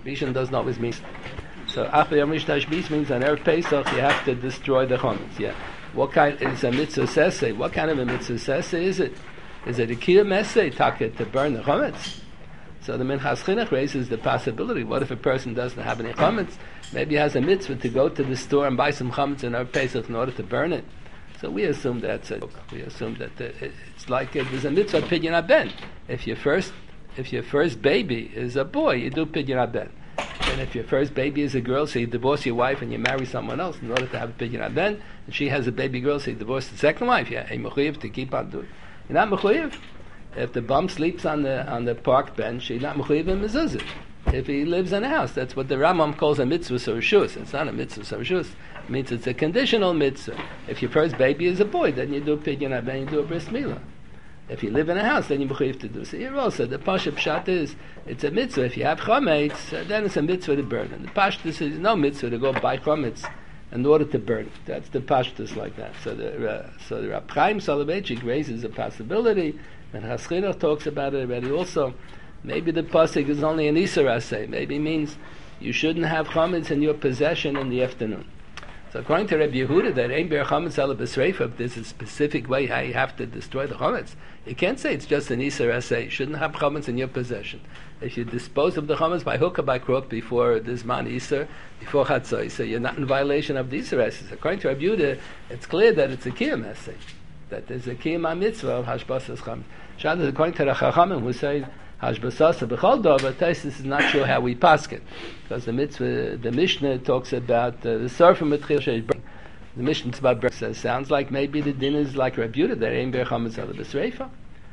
Rishon doesn't always mean. So Ach B'Yom Rishon Hashbis means on Erev Pesach you have to destroy the chametz. Yeah. What kind is a mitzvah sesei? What kind of a mitzvah sesei is it? Is it a kiyum esei taka to burn the chametz? So the Minchas Chinuch raises the possibility. What if a person doesn't have any chametz? Maybe he has a mitzvah to go to the store and buy some chametz in Erev Pesach in order to burn it. So we assume that's it. We assume that it's like there's a mitzvah pidyon haben. If your first baby is a boy, you do pidyon haben. And if your first baby is a girl, so you divorce your wife and you marry someone else in order to have a pidyon haben. And she has a baby girl, so you divorce the second wife. Yeah, a mechuyev to keep on doing. You're not mechuyev. If the bum sleeps on the park bench, you're not mechuyev in mezuzah. If he lives in a house, that's what the Rambam calls a mitzvah soreshus. It's not a mitzvah soreshus. It means it's a conditional mitzvah. If your first baby is a boy, then you do a pidyon haben, you do a bris milah. If you live in a house, then you mechuyev to do. So here also, the pasha pshat is, it's a mitzvah. If you have chametz, then it's a mitzvah to burn. And the pashtus is no mitzvah to go buy chametz in order to burn it. That's the pashtus like that. So the Rab Chaim Soloveitchik raises a possibility, and Haschinach talks about it already also. Maybe the pasuk is only an Isser Aseh. Maybe it means you shouldn't have chametz in your possession in the afternoon. So according to Rabbi Yehuda, that ain't ber chametz ala b'sreifa, there's a specific way how you have to destroy the chametz. You can't say it's just an Isser Aseh. You shouldn't have chametz in your possession. If you dispose of the chametz by hook or by crook before this man Isser, before Chatzai, so you're not in violation of the Isser Aseh. According to Rabbi Yehuda, it's clear that it's a kiyum Aseh, that there's a kiyum mitzvah of hashbasas chametz. Shad is according to the Chachamim who say Hashbasasa b'chol dover. Taisus is not sure how we pass it, because the mitzvah, the Mishnah talks about the surfim mitchil sheish. The Mishnah about burn says sounds like maybe the din is like Rabbi Yehuda, that ain't ber chametz ala b'sreifa.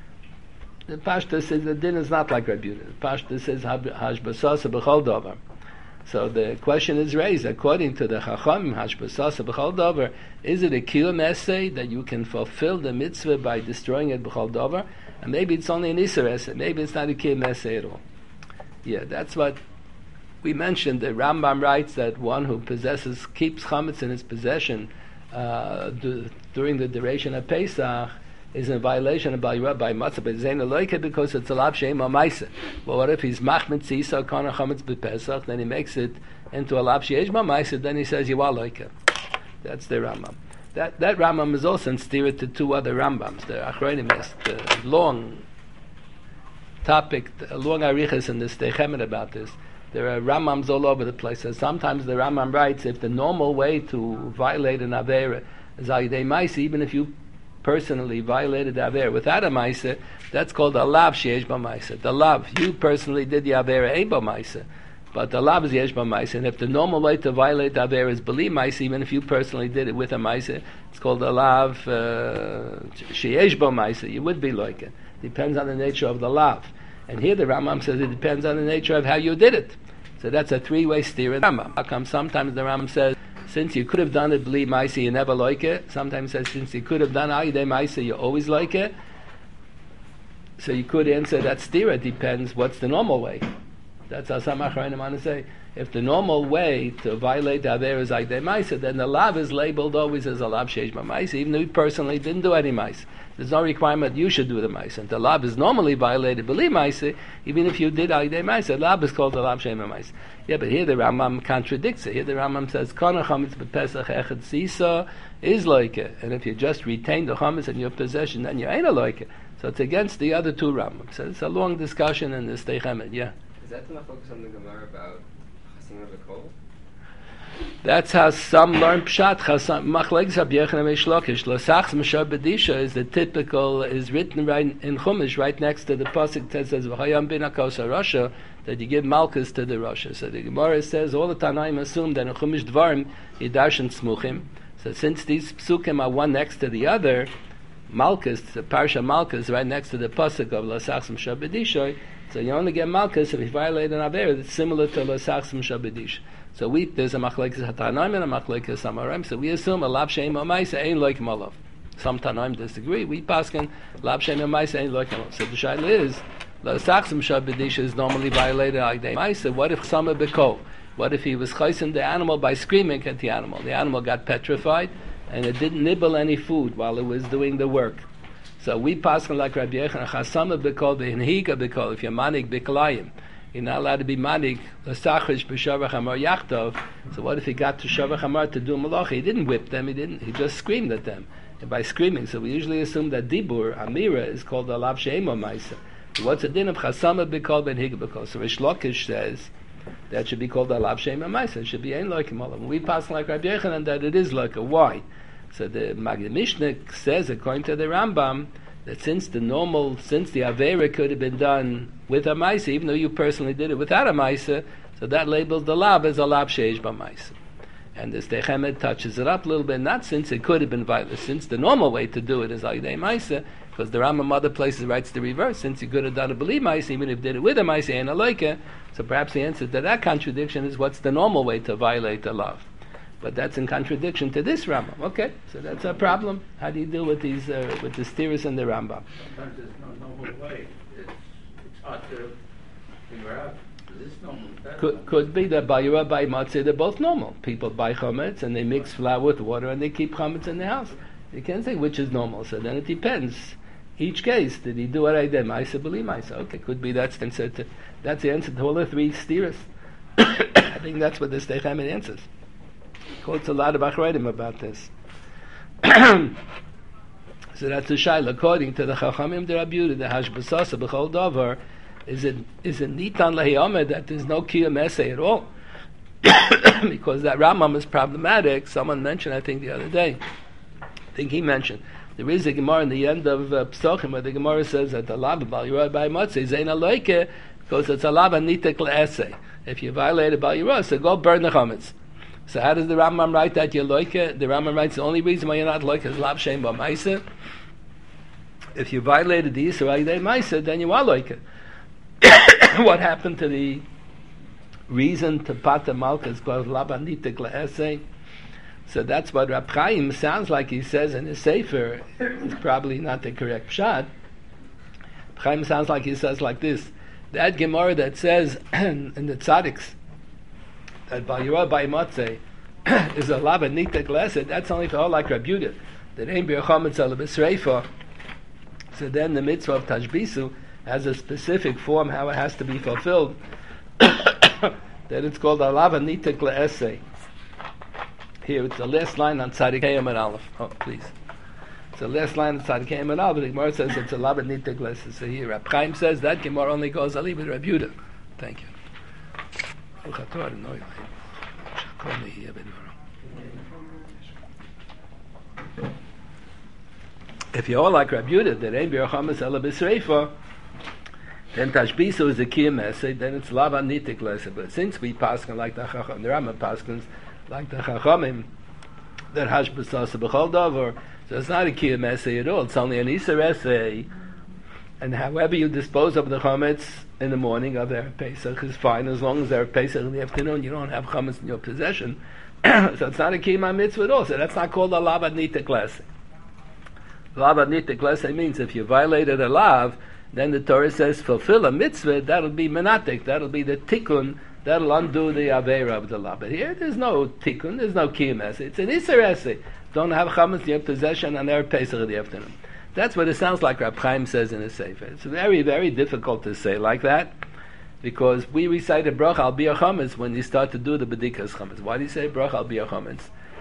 The Pashta says the din is not like Rabbi Yehuda. The Pashta says hashbasasa b'chol dover. So the question is raised according to the Chachamim, hashbasasa b'chol dover. Is it a kiyum esei that you can fulfill the mitzvah by destroying it b'chol dover? And maybe it's only an Isser Eseh. Maybe it's not a kiyum esei at all. Yeah, that's what we mentioned. The Rambam writes that one who keeps chametz in his possession during the duration of Pesach is in violation of by matzah b'zein loike, because it's a lav she'em ma'aseh. But what if he's machmet tzisa kana chametz b'Pesach? Then he makes it into a lav she'esh ma'aseh. Then he says you are loike. That's the Rambam. That Rambam is also in stira to two other Rambams. The Achronim is the long topic, long arichas in the Steichemet about this. There are Rambams all over the place. So sometimes the Rambam writes, if the normal way to violate an Aveira is Ayidei Maisa, even if you personally violated the Aveira without a Maisa, that's called a Lav Sheyesh Ba Maisa. The Lav, you personally did the Aveira Ein Ba Maisa. But the lav is yesh b'maisa, and if the normal way to violate the aver is b'li maisa, even if you personally did it with a maisa, it's called a lav sheyesh b'maisa. You would be like it. Depends on the nature of the lav. And here the Rambam says it depends on the nature of how you did it. So that's a three-way steer in the Rambam. How come sometimes the Rambam says, since you could have done it b'li maisa, you never like it. Sometimes says, since you could have done ayidei maisa, you always like it. So you could answer that steer. Depends what's the normal way. That's how some Achronim want to say. If the normal way to violate the Aver is like the Maisa, then the Lav is labeled always as a Lav Sheish Maisa, even though you personally didn't do any Maisa. There's no requirement you should do the Maisa. And the Lav is normally violated B'li Maisa, even if you did Aydei Maisa. The Lav is called the Lav Sheish Maisa. Yeah, but here the Rambam contradicts it. Here the Rambam says, Kana Chametz B'Pesach Echad Sisa is like it. And if you just retain the Chametz in your possession, then you ain't a like it. So it's against the other two Rambams. So it's a long discussion in the Steichemet, yeah. Is that to not focus on the Gemara about Chasim V'Kol? That's how some learn Pshat. Machlekes Rabbi Yochanan Reish Lakish. L'sachs Mashar B'disha is the typical, is written right in Chumash, right next to the pasuk that says V'chayam bin Akos HaRasha, that you give Malchus to the Rasha. So the Gemara says all the Tanaim assume that in Chumash Dvarim Yidarshan Smuchim. So since these psukim are one next to the other, Malchus, the Parsha Malchus, right next to the pasuk of L'sachs Mashar B'disha. So you only get Malchus if you violate an Aver that's similar to L'sachs Mashar B'disha. So there's a machlekes hatanaim and a machlekes samarim. So we assume a lav sheim amaisa ain't like malav. Some tanaim disagree. We paskin lav sheim amaisa ain't like malav. So the shaila is l'sachsim shabedisha is normally violated agdei maisa. What if chama beko? What if he was chaysim the animal by screaming at the animal? The animal got petrified and it didn't nibble any food while it was doing the work. So we paskin like Rabbi Yochanan chasama beko v'hinhiga beko. If you're manik b'klayim you're not allowed to be manik l'sachrish b'shavach hamar yachtov. So what if he got to shavach hamar to do malacha? He didn't whip them. He just screamed at them. And by screaming, so we usually assume that dibur amira is called a lav she'ema ma'isa. So what's the din of chasama b'kol ben higa b'kol? So Rish Lakish says that should be called a lav she'ema ma'isa. It should be ein loikim olav. We pass like Rabbi Yochanan that it is like a why. So the Magid Mishnah says, according to the Rambam, that since the Avera could have been done with a Maisa, even though you personally did it without a Maisa, so that labels the Lab as a Lab Sheish B'Maisa. And the Stechemet touches it up a little bit, not since it could have been violent, since the normal way to do it is Aydei Maisa, because the Rambam other places writes the reverse, since you could have done a B'li Maisa, even if you did it with a Maisa and a Loike, so perhaps the answer to that contradiction is what's the normal way to violate the Love. But that's in contradiction to this Rambam. Okay, so that's a problem. How do you deal with these, with the steers and the Rambam? Sometimes there's no normal way. It's hard to figure out. Is this normal? Could be that by Yura, by Matzah, they're both normal. People buy chametz and they mix flour with water and they keep chametz in the house. You can't say which is normal. So then it depends. Each case, did he do what I did? Maisa, believe Maisa. Okay, could be that's the answer to all the three steers. I think that's what the Steichamet answers. Quotes a lot of Achreidim about this. So that's the shaila. According to the Chachamim, the Rabbi Yehuda, the Hashbasasa b'chol davar, is it nitan lahiyameh that there's no kiyum essay at all? Because that Rambam is problematic. Someone mentioned, I think the other day, I think he mentioned, there is a Gemara in the end of Psachim where the Gemara says that the lab b'al yirah by matzeh zein aloike, because it's a lab anitek le'essay. If you violate a b'al yirah, so go burn the chametz. So how does the Rambam write that you're loike? The Rambam writes the only reason why you're not loike is lav shem b'maisa. If you violated the Yisrael Yidei Maisa, then you are loike. What happened to the reason to pata malchus called lav anitek le'essay? So that's what Rab Chaim sounds like he says in his Sefer. It's probably not the correct pshat. Rab Chaim sounds like he says like this. That Gemara that says in the Tzadiks, that by Yirah by Matzeh is a lava nitek lesed, that's only for all like Rabbi Yehuda. That ain't be a chametz ala b'sreifa. So then the mitzvah of Tashbisu has a specific form how it has to be fulfilled. That it's called a lava nitek le'eseh. Here it's the last line on Tzadik Hayam and Aleph. Oh, please. It's the last line on Tzadik Hayam and Aleph. The Gemara says it's a lava nitek le'eseh. So here Rab Chaim says that Gemara only goes ali with Rabbi Yehuda. Thank you. If you're all like Rabbi Yehuda, that ain't bir chametz ela b'sreifa, then tashbisu is a kiyum essay, then it's lava nitik lesser. But since we paskin like the Chacham, the Rambam paskins like the Chachamim, that hashbasasa b'chol davar, so it's not a kiyum essay at all. It's only an iser essay. And however you dispose of the chametz in the morning of their Pesach is fine, as long as they're Pesach in the afternoon, you don't have chametz in your possession. So it's not a kiyum mitzvah at all. So that's not called a lav ad nitek lesser. Lav ad nitek lesser means if you violated a lav, then the Torah says fulfill a mitzvah, that'll be menatek, that'll be the tikkun, that'll undo the avera of the lav. But here there's no tikkun, there's no kiyum essay. It's an iser essay. Don't have chametz in your possession on their Pesach in the afternoon. That's what it sounds like Rab Chaim says in his Sefer. It's very, very difficult to say like that, because we recite a bracha al biyah chametz when you start to do the bedikas chametz. Why do you say bracha al biyah chametz?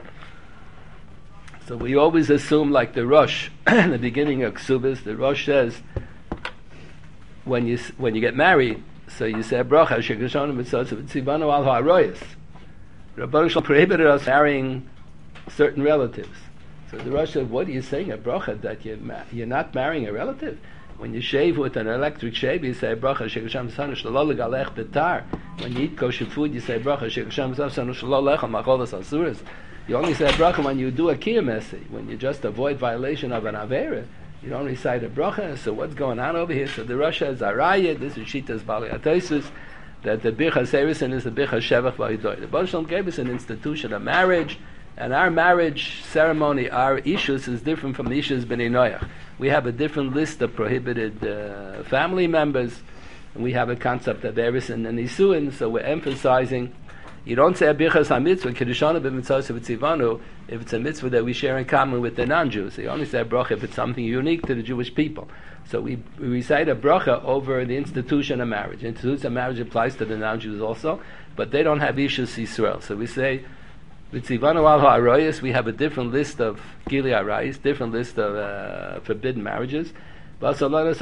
So we always assume like the Rosh, in the beginning of Ksubis, the Rosh says, when you get married, so you say bracha shekashonim mitzvot tzivanu al ha'aroyos. Rabbi Shalom prohibited us marrying certain relatives. So the Rosh said, what are you saying, a bracha, that you're not marrying a relative? When you shave with an electric shave, you say bracha shekasham sanu shalol galech betar. When you eat kosher food, you say bracha shekasham sanu shalol lechal macholas asuras. You only say bracha when you do a kiyum essay, when you just avoid violation of an avera. You don't recite a bracha. So what's going on over here? So the Rosh says, Arayah, this is Shitas Bali Ataisus, that the Bircha Seirison is the Bircha Shevach V'Hidoy. The Baruch Shalom gave us an institution of marriage, and our marriage ceremony, our ishus, is different from the ishus b'nei Noach. We have a different list of prohibited family members, and we have a concept of eris and nisuin, so we're emphasizing You don't say a birchas ha-mitzvah, Kiddushanu b'mitzvos v'tzivanu, if it's a mitzvah that we share in common with the non-Jews. So you only say a bracha if it's something unique to the Jewish people. So we recite a bracha over the institution of marriage. The institution of marriage applies to the non-Jews also, but they don't have Ishus Yisrael. So we say, v'tzivanu al ha'arayos, we have a different list of gili arayos, different list of forbidden marriages. They don't have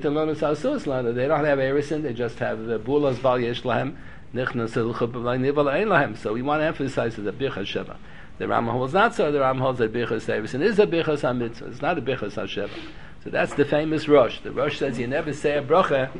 erisin, they just have the bulas bal yesh lahem. So we want to emphasize the birchas sheva. The Rambam holds not so. The Rambam holds that birchas erisin is a birchas ha-mitzvah. It's not a birchas ha-sheva. So that's the famous Rosh. The Rosh says you never say a bracha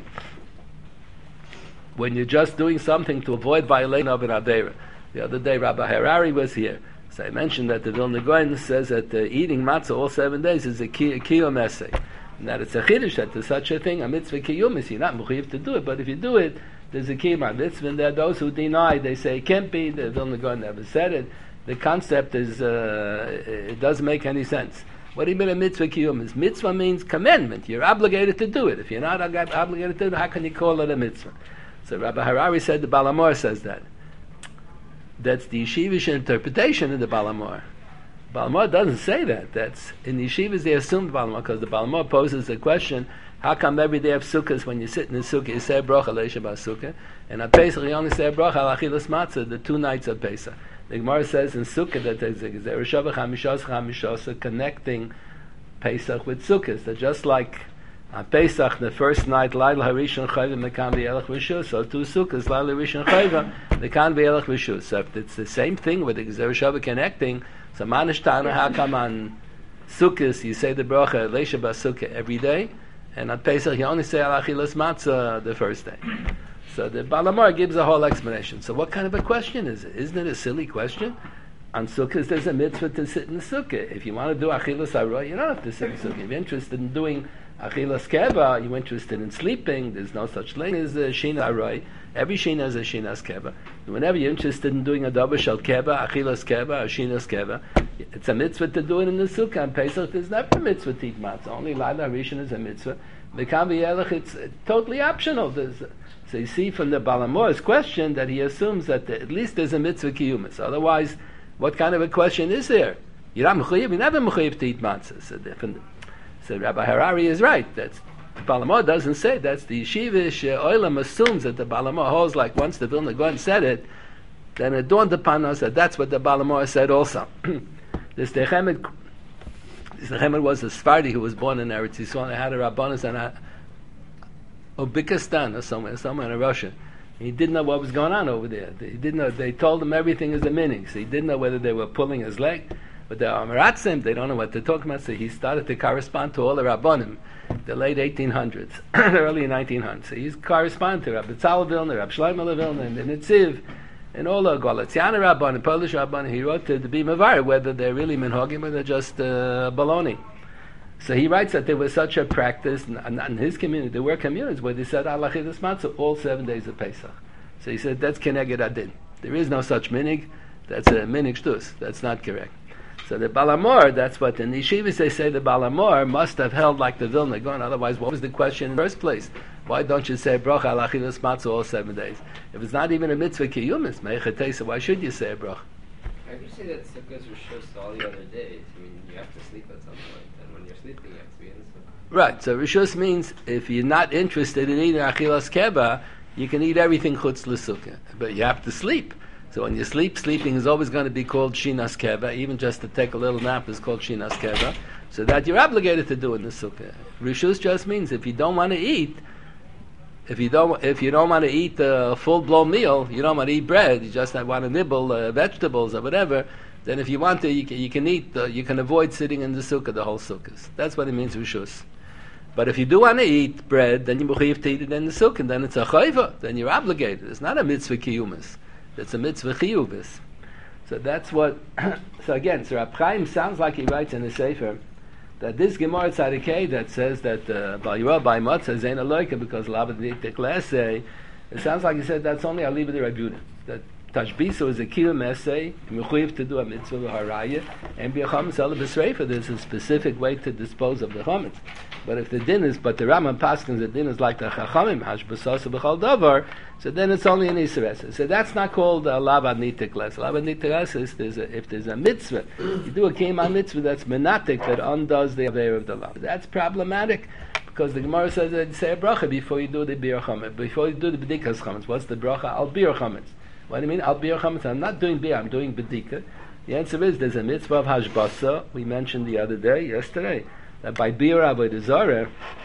when you're just doing something to avoid violation of an avera. The other day Rabbi Harari was here. So I mentioned that the Vilna Gaon says that eating matzah all 7 days is a kiyum essay. And that it's a chiddush that there's such a thing, a mitzvah kiyumis. You're not mechuyev to do it, but if you do it, there's a kiyum mitzvah. And there are those who deny. They say it can't be. The Vilna Gaon never said it. The concept is it doesn't make any sense. What do you mean a mitzvah kiyumis? Mitzvah means commandment. You're obligated to do it. If you're not obligated to do it, how can you call it a mitzvah? So Rabbi Harari said the Balamor says that. That's the yeshivish interpretation of the Balamor. Balamor doesn't say that. That's in the yeshivas they assume Balamor because the Balamor poses the question: how come every day of Sukkot when you sit in the Sukkah you say bracha leisha b'Sukkah, and on Pesach you only say bracha al achilas matzah the 2 nights of Pesach? The Gemara says in Sukkah that there's a Zerushavah Chamishos connecting Pesach with Sukkot. That just like on Pesach the first night Laila Harishon Chayva Mekan V'Yelech V'Shus, so 2 Sukkos Laila Harishon Chayva Mekan V'Yelech V'Shus. So if it's the same thing with the Zerushavah connecting. So Manishtana, how come on Sukkot you say the bracha Leisha B'Sukkah every day, and on Pesach you only say Al Achilas Matzah the first day? So the Balamor gives a whole explanation. So what kind of a question is it? Isn't it a silly question? On Sukkot there's a mitzvah to sit in the Sukkah. If you want to do Achilas Aroy, you don't have to sit in the Sukkah. If you're interested in doing Achilas Keva, you're interested in sleeping, there's no such thing as a Shina Aroy. Every Shina is a Shinas Keva. Whenever you're interested in doing a Davar Shal Keva, Achilas Keva, or Shinas Keva, it's a mitzvah to do it in the Sukkah. On Pesach, there's never a mitzvah to eat matzah. Only Laila Rishon is a mitzvah. Mekan V'Yelech, it's totally optional. So you see from the Balamor's question that he assumes that at least there's a mitzvah kiyumis. Otherwise, what kind of a question is there? You're not mechuyev, you're never mechuyev to eat matzah. So Rabbi Harari is right. That's the Balamor doesn't say. That's the yeshivish oilam assumes that the Balamor holds like once the Vilna Gaon said it, then it dawned upon us that that's what the Balamor said also. This Nechemet was a Sephardi who was born in Eretz Yisrael. They had a Rabbanos in Uzbekistan or somewhere in Russia. He didn't know what was going on over there. He didn't know. They told him everything is a meaning. So he didn't know whether they were pulling his leg. But the Amaratzim, they don't know what they're talking about. So he started to correspond to all the Rabbanim, the late 1800s, the early 1900s. So he's corresponding to Rabbi Tzal Vilna, Rabbi Shlomo Vilna, and the Netziv, and all the Galatiana Rabbanim, Polish Rabbanim. He wrote to be Mavar, whether they're really minhagim or they're just baloney. So he writes that there was such a practice, not in his community, there were communities where they said Allah Chidas Matzah all 7 days of Pesach. So he said that's Keneged Adin. There is no such minig, that's a minig shtus, that's not correct. So the Balamor, that's what in the yeshivas they say the Balamor must have held like the Vilna Gaon, otherwise what was the question in the first place? Why don't you say bracha al achilas matzah all 7 days? If it's not even a mitzvah kiyumis, meichetesa, why should you say a bracha? I could say that sukkahs are shus all the other days. I mean, you have to sleep at some point, and when you're sleeping, you have to be in the sukkah. Right, so rishus means if you're not interested in eating achilas keba, you can eat everything chutz l'sukkah, but you have to sleep. So when you sleeping is always going to be called shinas keva. Even just to take a little nap is called shinas keva. So that you're obligated to do in the sukkah. Rishus just means if you don't want to eat, if you don't want to eat a full-blown meal, you don't want to eat bread, you just want to nibble vegetables or whatever, then if you want to, you can eat, you can avoid sitting in the sukkah, the whole sukkahs. That's what it means, rishus. But if you do want to eat bread, then you have to eat it in the sukkah, and then it's a chayva, then you're obligated. It's not a mitzvah kiyumis. It's a mitzvah chiyuvis. So that's what, so again, so Rab Chaim sounds like he writes in the Sefer, that this Gemara Tzadikei that says that Bal Yirah by Matzah Zayin Aloika because Labat Niktek Lesei, it sounds like he said that's only Aliba de Rabbi Yehuda. That Tashbiso is a kiyum essay, mechuyev to do a mitzvah v'haraya, and be a chametz ala b'sreifa. There's a specific way to dispose of the chametz. But if the din is, but the Rambam paskins, the din is like the chachamim, hashbasasa b'chal davar, so then it's only an iser essay. So that's not called a lavad nitikles. Lavad nitikles is if there's a mitzvah, you do a kiyum mitzvah that's menatik, that undoes the aver of the law. That's problematic. Because the Gemara says that you say a bracha before you do the bir chametz, before you do the bedikas chametz. What's the bracha? Al bir chametz. What do you mean? Al bir chametz. I'm not doing bir. I'm doing bedika. The answer is there's a mitzvah of hashbasa. We mentioned the other day, yesterday, that by bir avodah zarah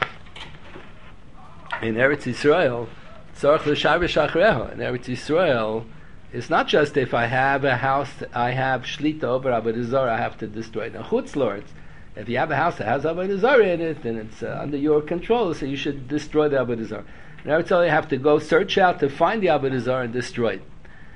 in Eretz Yisrael, tzarich l'shavish achreha. In Eretz Yisrael, it's not just if I have a house, I have shlita over avodah zarah, I have to destroy it. Now, chutz lords. If you have a house that has avodah zarah in it, then it's under your control, so you should destroy the avodah zarah. Now it's all you have to go search out to find the avodah zarah and destroy it.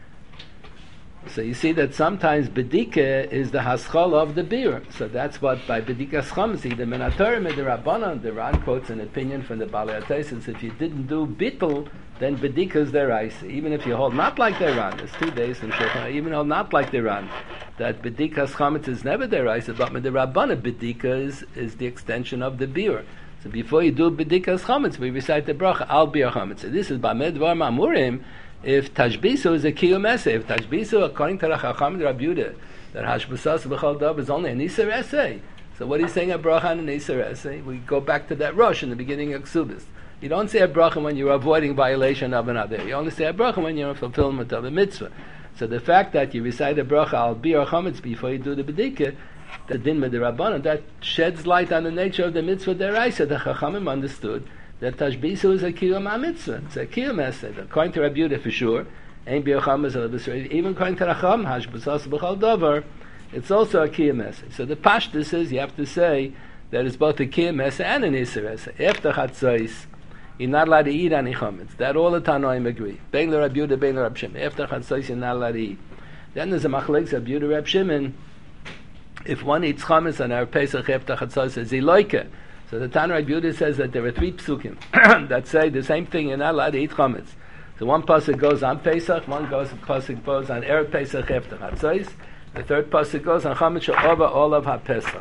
So you see that sometimes bedika is the haschal of the beer. So that's what by bedika schamzi, the menatorim and the rabbanon, the Ran quotes an opinion from the Balei HaTosfos, if you didn't do bittul, then bedika is their ice. Even if you hold not like the Ran, there's 2 days in Shulchan, even hold not like the Ran, that bedika chametz is never their ice, but with the rabbanon bedika is the extension of the beer. So before you do bedika chametz, we recite the bracha al beer chametz. So this is b'amed dvar ma'amurim. If tashbisu is a kiyum essay, if tashbisu according to the Chacham Rabbi Yehuda, that hashbasas b'chal dav is only an iser essay. So what he's saying a bracha and an iser essay, we go back to that rush in the beginning of Ksubis. You don't say a bracha when you're avoiding violation of another. You only say a bracha when you're in fulfillment of a mitzvah. So the fact that you recite a bracha al bir chametz before you do the bedika, the din with the rabbanon, that sheds light on the nature of the mitzvah deraisa. The Chachamim understood that tashbisu is a kiyum mitzvah. It's a kiyum essay. According to Rabbi Yehuda for sure, ain't bir chametz, even according to Racham, hashbasas b'chal davar, it's also a kiyum essay. So the pashtus is you have to say that it's both a kiyum essay and an iser essay. After chatzos, you're not allowed to eat any chametz. That all the Tanoim agree. Bein le Rabbi Yehuda, bein le Rabbi Shimon. After chatzos, you're not allowed to eat. Then there's a machlekes Rabbi Yehuda, Rabbi Shimon. If one eats chametz on Erev Pesach after chatzos, is he loike? So the Tana Rabbi Yehuda says that there are 3 psukim that say the same thing. You're not allowed to eat chametz. So one pasuk goes on Pesach, one pasuk goes on Erev Pesach after chatzos. The third pasuk goes on chametz she'ova olav haPesach.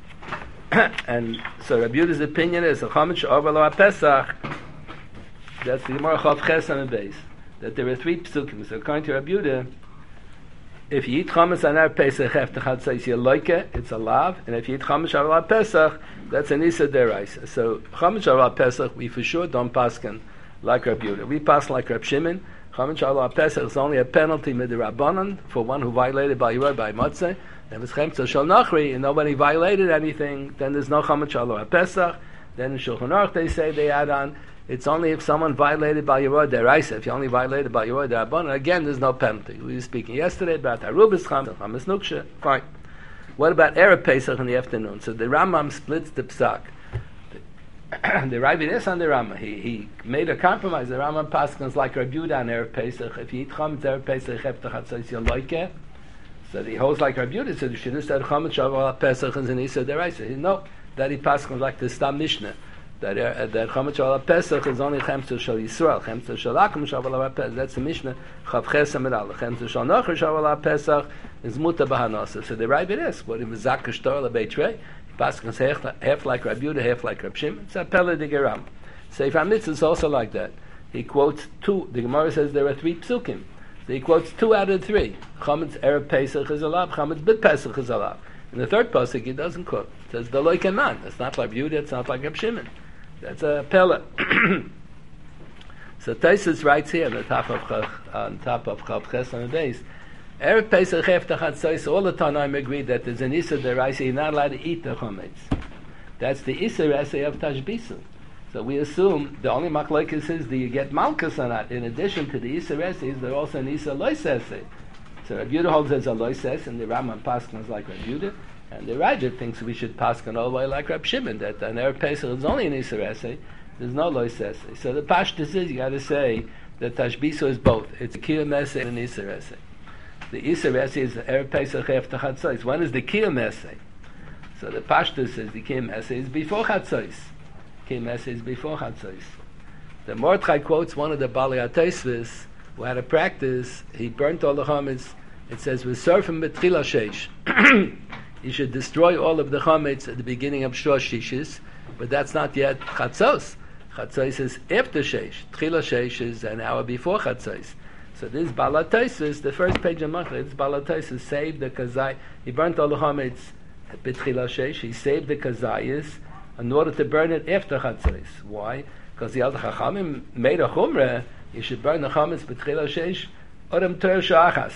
And so Rabbi Yehuda's opinion is chametz she'ova olav haPesach. That's the Gemara Chav Ches on the base. That there are 3 psukim. So according to Rabbi Yehuda, if you eat chametz on Erev Pesach after chatzos, you like it, it's a lav. And if you eat chametz on Pesach, that's an isa deraisa. So chametz on Pesach, we for sure don't pasken like Rabbi Yehuda. We pass like Rabbi Shimon. Chametz on Pesach is only a penalty mid the rabbanon for one who violated by Yorah by Motzei. And if it's chemtza shal nachri and nobody violated anything, then there's no chametz on Pesach. Then in Shulchan Aruch they add on, it's only if someone violated by Yorah deraisa. If you only violated by Yorah derabbanan, again there's no penalty. We were speaking yesterday about Arubas chametz nuksha. Fine. What about Erev Pesach in the afternoon? So the Rambam splits the psak. The Rabbi is on the Rambam. He made a compromise. The Rambam paskins like Rabbi Yehuda on Erev Pesach. If you eat chametz Erev Pesach after chatzos, you like it. So he holds like Rabbi Yehuda. So you should have said chametz shavuot Pesach and Zanisa deraisa. No, that he paskins like the Stam Mishnah. That chametz shavuot Pesach is only chemtza shal Yisrael. Chemtza shal Akum shavuot Pesach. That's the Mishnah. Chav Ches Amid Aleph. Chemtza shal Nachar shavuot Pesach is muta b'hanasa. So the Rabbi is what he was zakish Torah lebeitrei. He paskins half like Rabbi Yehuda, half like Rabbi Shimon. It's a pele de geram. Sefer Mitzvah is also like that. He quotes 2. The Gemara says there are 3 psukim. So he quotes 2 out of 3. Chametz Erev Pesach is allowed. Chametz Bit Pesach is allowed. In the third pasuk he doesn't quote. It says the loikanan. It's not like Yehuda. It's not like Rabbi Shimon. That's a pele. So Tosfos writes here on top of Chav Ches on the base. Erev Pesach after chatzos, all the Tanaim agree that there's an Issa deraisa, you're not allowed to eat the chametz. That's the Issa essay of Tashbisu. So we assume the only machlokes is do you get malchus or not. In addition to the Issa essays, there's also an Issa lois essay. So Rabbi Yehuda holds as a lois essay, and the Rambam paskins like Rabbi Yehuda, and the Rajah thinks we should paskin all the way like Rabbi Shimon, that an Erev Pesach is only an Issa essay, there's no lois essay. So the pashtus is you got to say that Tashbisu is both. It's a kiyum essay and an Issa essay. The Issa essay is the Erev Pesach after chatzos. One is the kiyum essay. So the pashtus says the kiyum essay is before chatzos. Kiyum essay is before chatzos. The Mordechai quotes one of the Balei HaTosfos who had a practice, he burnt all the chametz. It says, "V'sorfim b'tchila sheish." You should destroy all of the chametz at the beginning of Shosh Shishis, but that's not yet chatzos. Chatzos is after sheish. Tchila sheish is an hour before chatzos. So this Balataisis, the first page of Machli, this Balataisis saved the kazai. He burnt all the chametz at b'tchila sheish. He saved the kazayis in order to burn it after chatzos. Why? Because the other chachamim made a chumrah. You should burn the chametz b'tchila sheish odem ter shachas.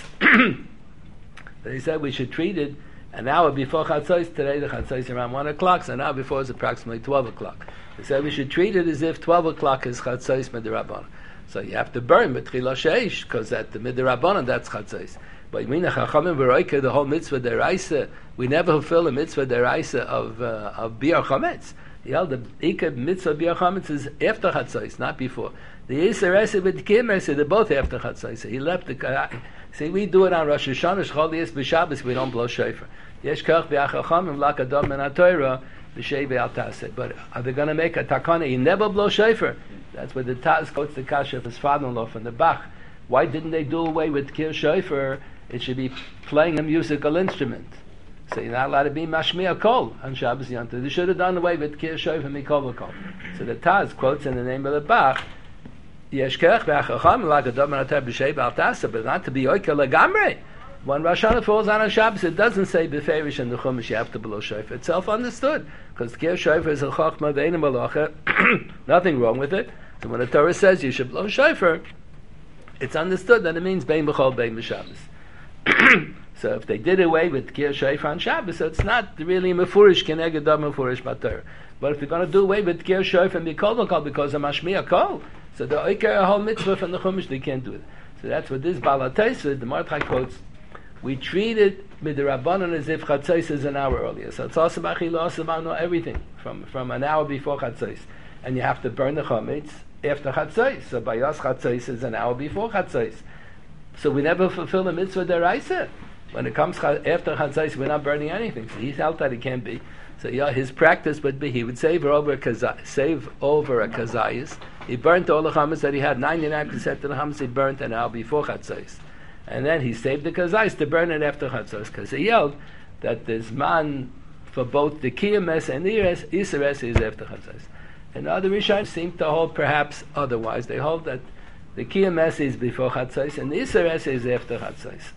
They said we should treat it an hour before chatzos. Today the chatzos is around 1 o'clock, so an hour before is approximately 12 o'clock. They said we should treat it as if 12 o'clock is chatzos midrabanan. So you have to burn b'tchila sheish, because at the midrabanan that's chatzos. But you mean the chachamim v'roika, the whole mitzvah deraisa, we never fulfill the mitzvah deraisa of biur chametz. The elder ikad mitzvah biur chametz is after chatzos, not before. The Yisr Esed with the Kim they're both after chatzos. So he left the. See, we do it on Rosh Hashanah, Shchol Yis b'Shabbos, we don't blow shofar. Yesh kach b'achachamim lakadom min haTorah b'shei b'altaseh. But are they going to make a takana? He never blow shofar. That's where the Taz quotes the kasha of his father-in-law from the Bach. Why didn't they do away with kir shofar? It should be playing a musical instrument. So you're not allowed to be mashmiya kol on Shabbos Yontif. They should have done away with kir shofar mikol v'kol. So the Taz quotes in the name of the Bach. Yeshkech v'achacham l'gadol menateh b'shei b'altasa, but not to be oikel legamrei. When Rosh Hashanah falls on a Shabbos, it doesn't say b'ferish in the Chumash you have to blow shofar. It's self-understood, because kir shofar is a chachma v'einu malacha. Nothing wrong with it. So when the Torah says you should blow shofar, it's understood that it means bein b'chol bein b'Shabbos. So if they did away with kir shofar on Shabbos, so it's not really mefurish keneged mefurish b'Torah. But if you're going to do away with kir shofar and mikol v'kol because of mashmiya kol, so the oiker whole mitzvah from the Chumash, they can't do it. So that's what this Balataisis, the Mordechai quotes, we treat it with the Rabbanon as if Chatzos is an hour earlier. So it's also b'achila, also know everything from an hour before Chatzos. And you have to burn the chametz after Chatzos. So Bayas Chatzos is an hour before Chatzos. So we never fulfill the mitzvah deraisa. When it comes after Chatzos, we're not burning anything. So he felt that it can't be. So yeah, his practice would be he would save over a kazayis. He burnt all the chametz that he had. 99% of the chametz he burnt an hour before chatzos, and then he saved the kazayis to burn it after chatzos, because he yelled that the zman for both the kiyames and the isares is after chatzos. And other Rishonim seem to hold perhaps otherwise. They hold that the kiyames is before chatzos and the isares is after chatzos.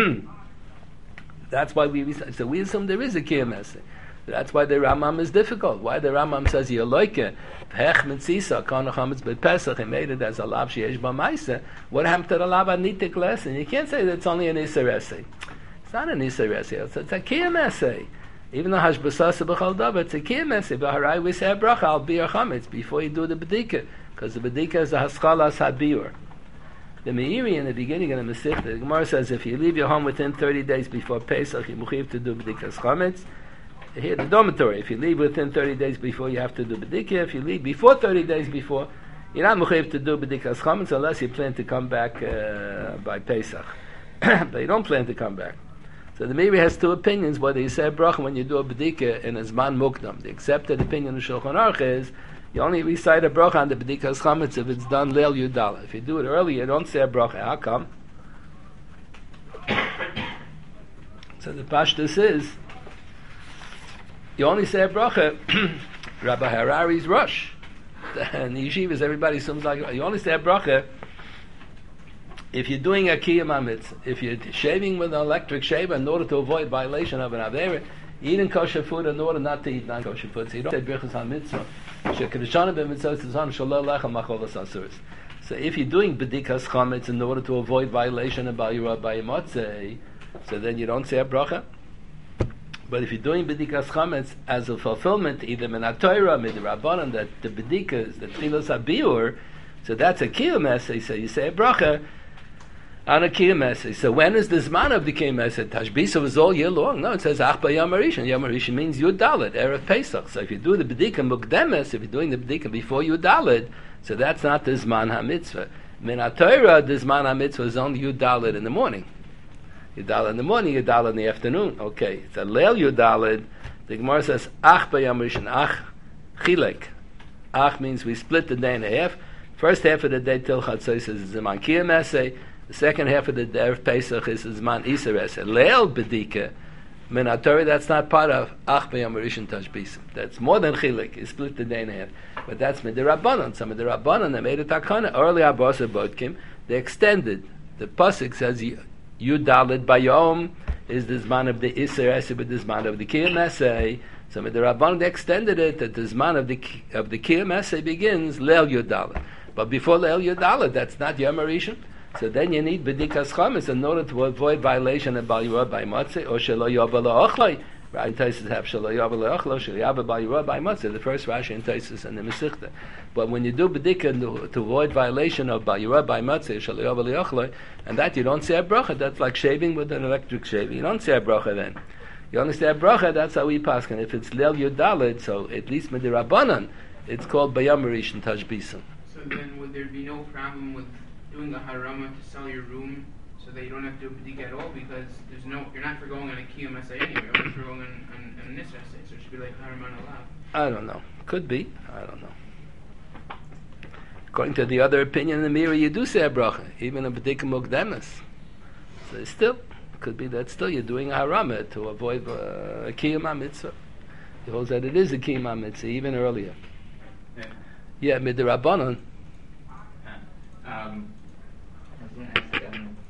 That's why we assume there is a kiyames. That's why the Rambam is difficult. Why the Rambam says Yoloike Pech Mitzisa Konachamitz BePesach, he made it as a lav sheyesh b'maisa. What happened to the lav anitik lesson? You can't say that it's only an Iser essay. It's not an Iser essay. It's a Kiyam essay. Even though Hashbasasa b'chal davar, it's a Kiyam essay. B'harai we say a bracha al biur chametz before you do the bedika, because the bedika is a haskalas habiur. The Meiri in the beginning of the Masechta, the Gemara says if you leave your home within 30 days before Pesach, you muchiv to do bedikas chametz. Here, the dormitory, if you leave within 30 days before, you have to do bedikah. If you leave before 30 days before, you're not mechayiv to do bedikas chametz unless you plan to come back by Pesach. But you don't plan to come back. So the Meiri has two opinions, whether you say a bracha when you do a bedikah in a zman mukdam. The accepted opinion of Shulchan Aruch is you only recite a bracha on the bedikas chametz if it's done leil yudala. If you do it early, you don't say a bracha. How come? So the pashtus is you only say a bracha. Rabbi Harari's rush. And the yeshivas, everybody assumes like you only say a bracha if you're doing a kiyam mitzvah. If you're shaving with an electric shaver in order to avoid violation of an avera, eating kosher food in order not to eat non-kosher food. So you don't say brichas on mitzvah. So if you're doing bedikas chametz in order to avoid violation of bayura by motzei, so then you don't say a bracha. But if you're doing bedikas chametz as a fulfillment, either min haTorah, min rabbanan, that the bedikas, the tchilas habiur, so that's a kiyum essay. So you say a bracha on a kiyum essay. So when is the zman of the kiyum essay? Tashbisa was all year long. No, it says ach b'yom harishon. Yom harishon means Yud Dalet, erev Pesach. So if you do the bedika mukdemes, if you're doing the bedika before Yud Dalet, so that's not the zman hamitzvah. Min haTorah, the zman hamitzvah is only Yud Dalet in the morning. Yudala in the morning, Yudala in the afternoon. Okay, it's a leil Yudalid. The Gemara says, Ach b'yam rishon, Ach chilek. Ach means we split the day in half. First half of the day till Chatzos is Zman Kiyam Esei. The second half of the day of Pesach is Zman Iser Esei. Leil Bedika, Min HaTorah, that's not part of Ach B'Yom Rishon Tashbisim. That's more than Chilik. You split the day in half. But that's Midirabbanon. Some of the Rabbanon, they made a takana. Early Abasa Bodkim, they extended. The Pasuk says, Yud Daled Bayom is the Zman of the Iser Esei, but the Zman of the Kiyam Esei. Some of the Rabbanon, they extended it that the Zman of the Kiyam Esei begins Leil Yud Daled. But before Leil Yud Daled, that's not Yom Rishon. So then you need B'dikas Chametz in order to avoid violation of Bal Yorah by Matzeh or Shelo Yava La'ochloi. Right, Taisus have Shelo Yava La'ochloi, Shelo Yava Bal Yorah by Matzeh, the first Rashi in Taisus and the Mesichta. But when you do B'dika to avoid violation of Bal Yorah by Matzeh, Shelo Yava La'ochloi, and that you don't say a bracha, that's like shaving with an electric shaver. You don't say a bracha then. You only say a bracha, that's how we pass. And if it's Leil Yud Daled, so at least with the Rabbanan, it's called Bayam Rishon Tashbisim. So then would there be no problem with doing a harama to sell your room so that you don't have to do a b'dika at all, because you're not forgoing on a kiyum essay anyway, you're only forgoing on a nis essay, so it should be like harama allowed. I don't know. Could be. I don't know. According to the other opinion in the mirror, you do say a bracha, even a b'dika mukdemis. So it's still, could be that still you're doing a harama to avoid a kiyum mitzvah. He holds that it is a kiyum mitzvah, even earlier. Yeah, midrabanan. I was going to ask,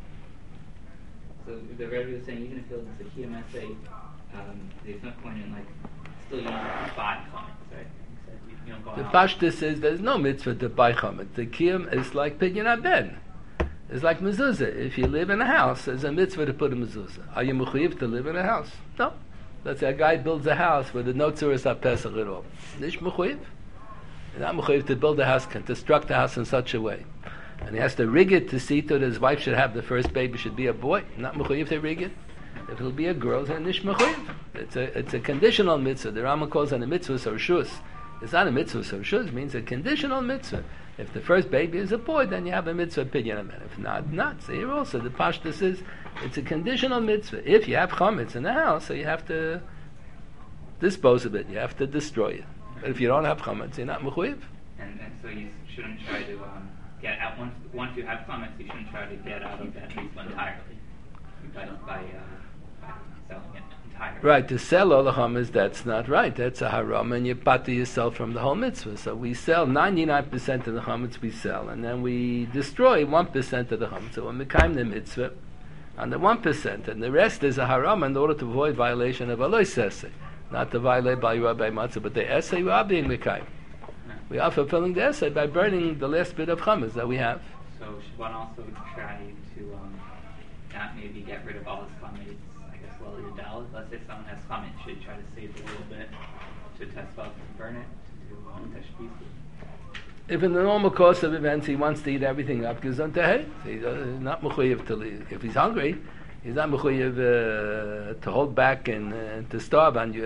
so the Rebbe was saying even if it was a Kiyam essay, there's no point in still you don't buy chametz, right? You don't go The out. Pashta says there's no mitzvah to buy chametz. The Kiyam is like Pidyon Ben. It's like mezuzah. If you live in a house, there's a mitzvah to put a mezuzah. Are you mechuyev to live in a house? No. Let's say a guy builds a house where there's no tzuras HaPesach at all. Nish mechuyev. You're not mechuyev to build a house, construct a house in such a way. And he has to rig it to see to that his wife should have the first baby should be a boy. Not mechuyev to rig it. If it'll be a girl, then nish mechuyev. It's a conditional mitzvah. The Rambam calls it a mitzvah sorshus. It's not a mitzvah sorshus. It means a conditional mitzvah. If the first baby is a boy, then you have a mitzvah pidyon amen. If not. So here also the Pashta says it's a conditional mitzvah. If you have chametz in the house, so you have to dispose of it. You have to destroy it. But if you don't have chametz, you're not mechuyev. And so you shouldn't try to get out once you have chametz. You shouldn't try to get out of that mitzvah entirely by selling it entirely. Right, to sell all the chametz, that's not right. That's a haram, and you pata yourself from the whole mitzvah. So we sell 99% of the chametz we sell, and then we destroy 1% of the chametz. So we mekayim the mitzvah on the 1%, and the rest is a haram in order to avoid violation of alois esei. Not to violate by Yorah by matzah, but the essay we are being mekayim. We are fulfilling the essay by burning the last bit of chametz that we have. So should one also try to not maybe get rid of all his chametz? I guess well your daled. Let's say someone has chametz, should try to save a little bit to test out and burn it to do tashbisa. If in the normal course of events he wants to eat everything up, he's not mechuyev to leave. If he's hungry, he's not mechuyev to hold back and to starve on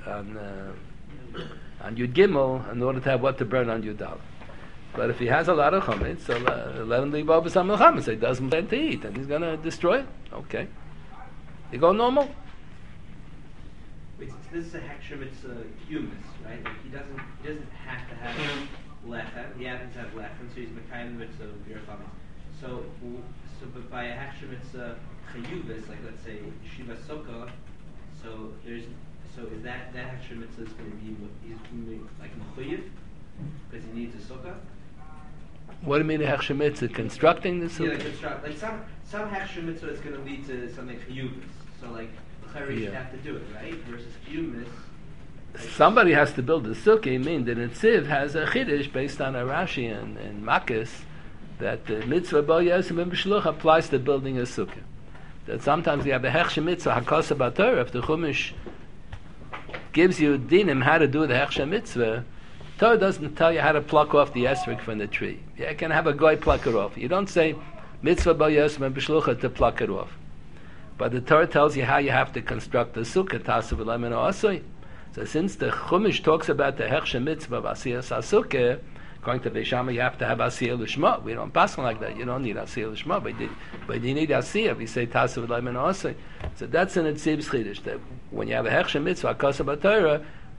Yud Gimel in order to have what to burn on Yud Daled. But if he has a lot of chametz, so let him leave over some of the chametz. He doesn't plan to eat, and he's going to destroy it. Okay, you go normal. Wait, so this is a hekshem. It's a humus, right? Like he doesn't have to have lechem. He happens to have lechem, so he's mekayim mitzvah of your chametz. So but by a hekshem, it's a chayuvis, like let's say shiva sukkah. So is that hekshem mitzvah is going to be he's going to be like mechuyev because he needs a sukkah. What do you mean a hekshem mitzvah? Constructing the sukkah? Yeah, like some hekshem mitzvah is going to lead to something chayuvis. So like the chayuvis should have to do it, right? Versus chayuvis. Somebody has to build a sukkah. I mean, the Netziv has a chiddush based on a Rashi and Makis that the mitzvah bo yosem and b'shluch applies to building a sukkah. That sometimes you have a hekshem mitzvah hakasa b'Torah. If the Chumash gives you dinim how to do the hekshem mitzvah, Torah doesn't tell you how to pluck off the esrog from the tree. You can have a goy pluck it off. You don't say mitzvah bo yosem and b'shlucha to pluck it off. But the Torah tells you how you have to construct the sukkah, tasav v'lemen osoi. So since the Chumash talks about the hekshem mitzvah of asiyas sukkah, according to Beishama, you have to have asiyah l'shma. We don't pass like that. You don't need asiyah l'shma, but you need asiyah. We say tasav v'lemen osoi. So that's an Netziv's chiddush that when you have a hekshem mitzvah, akasa b'Torah,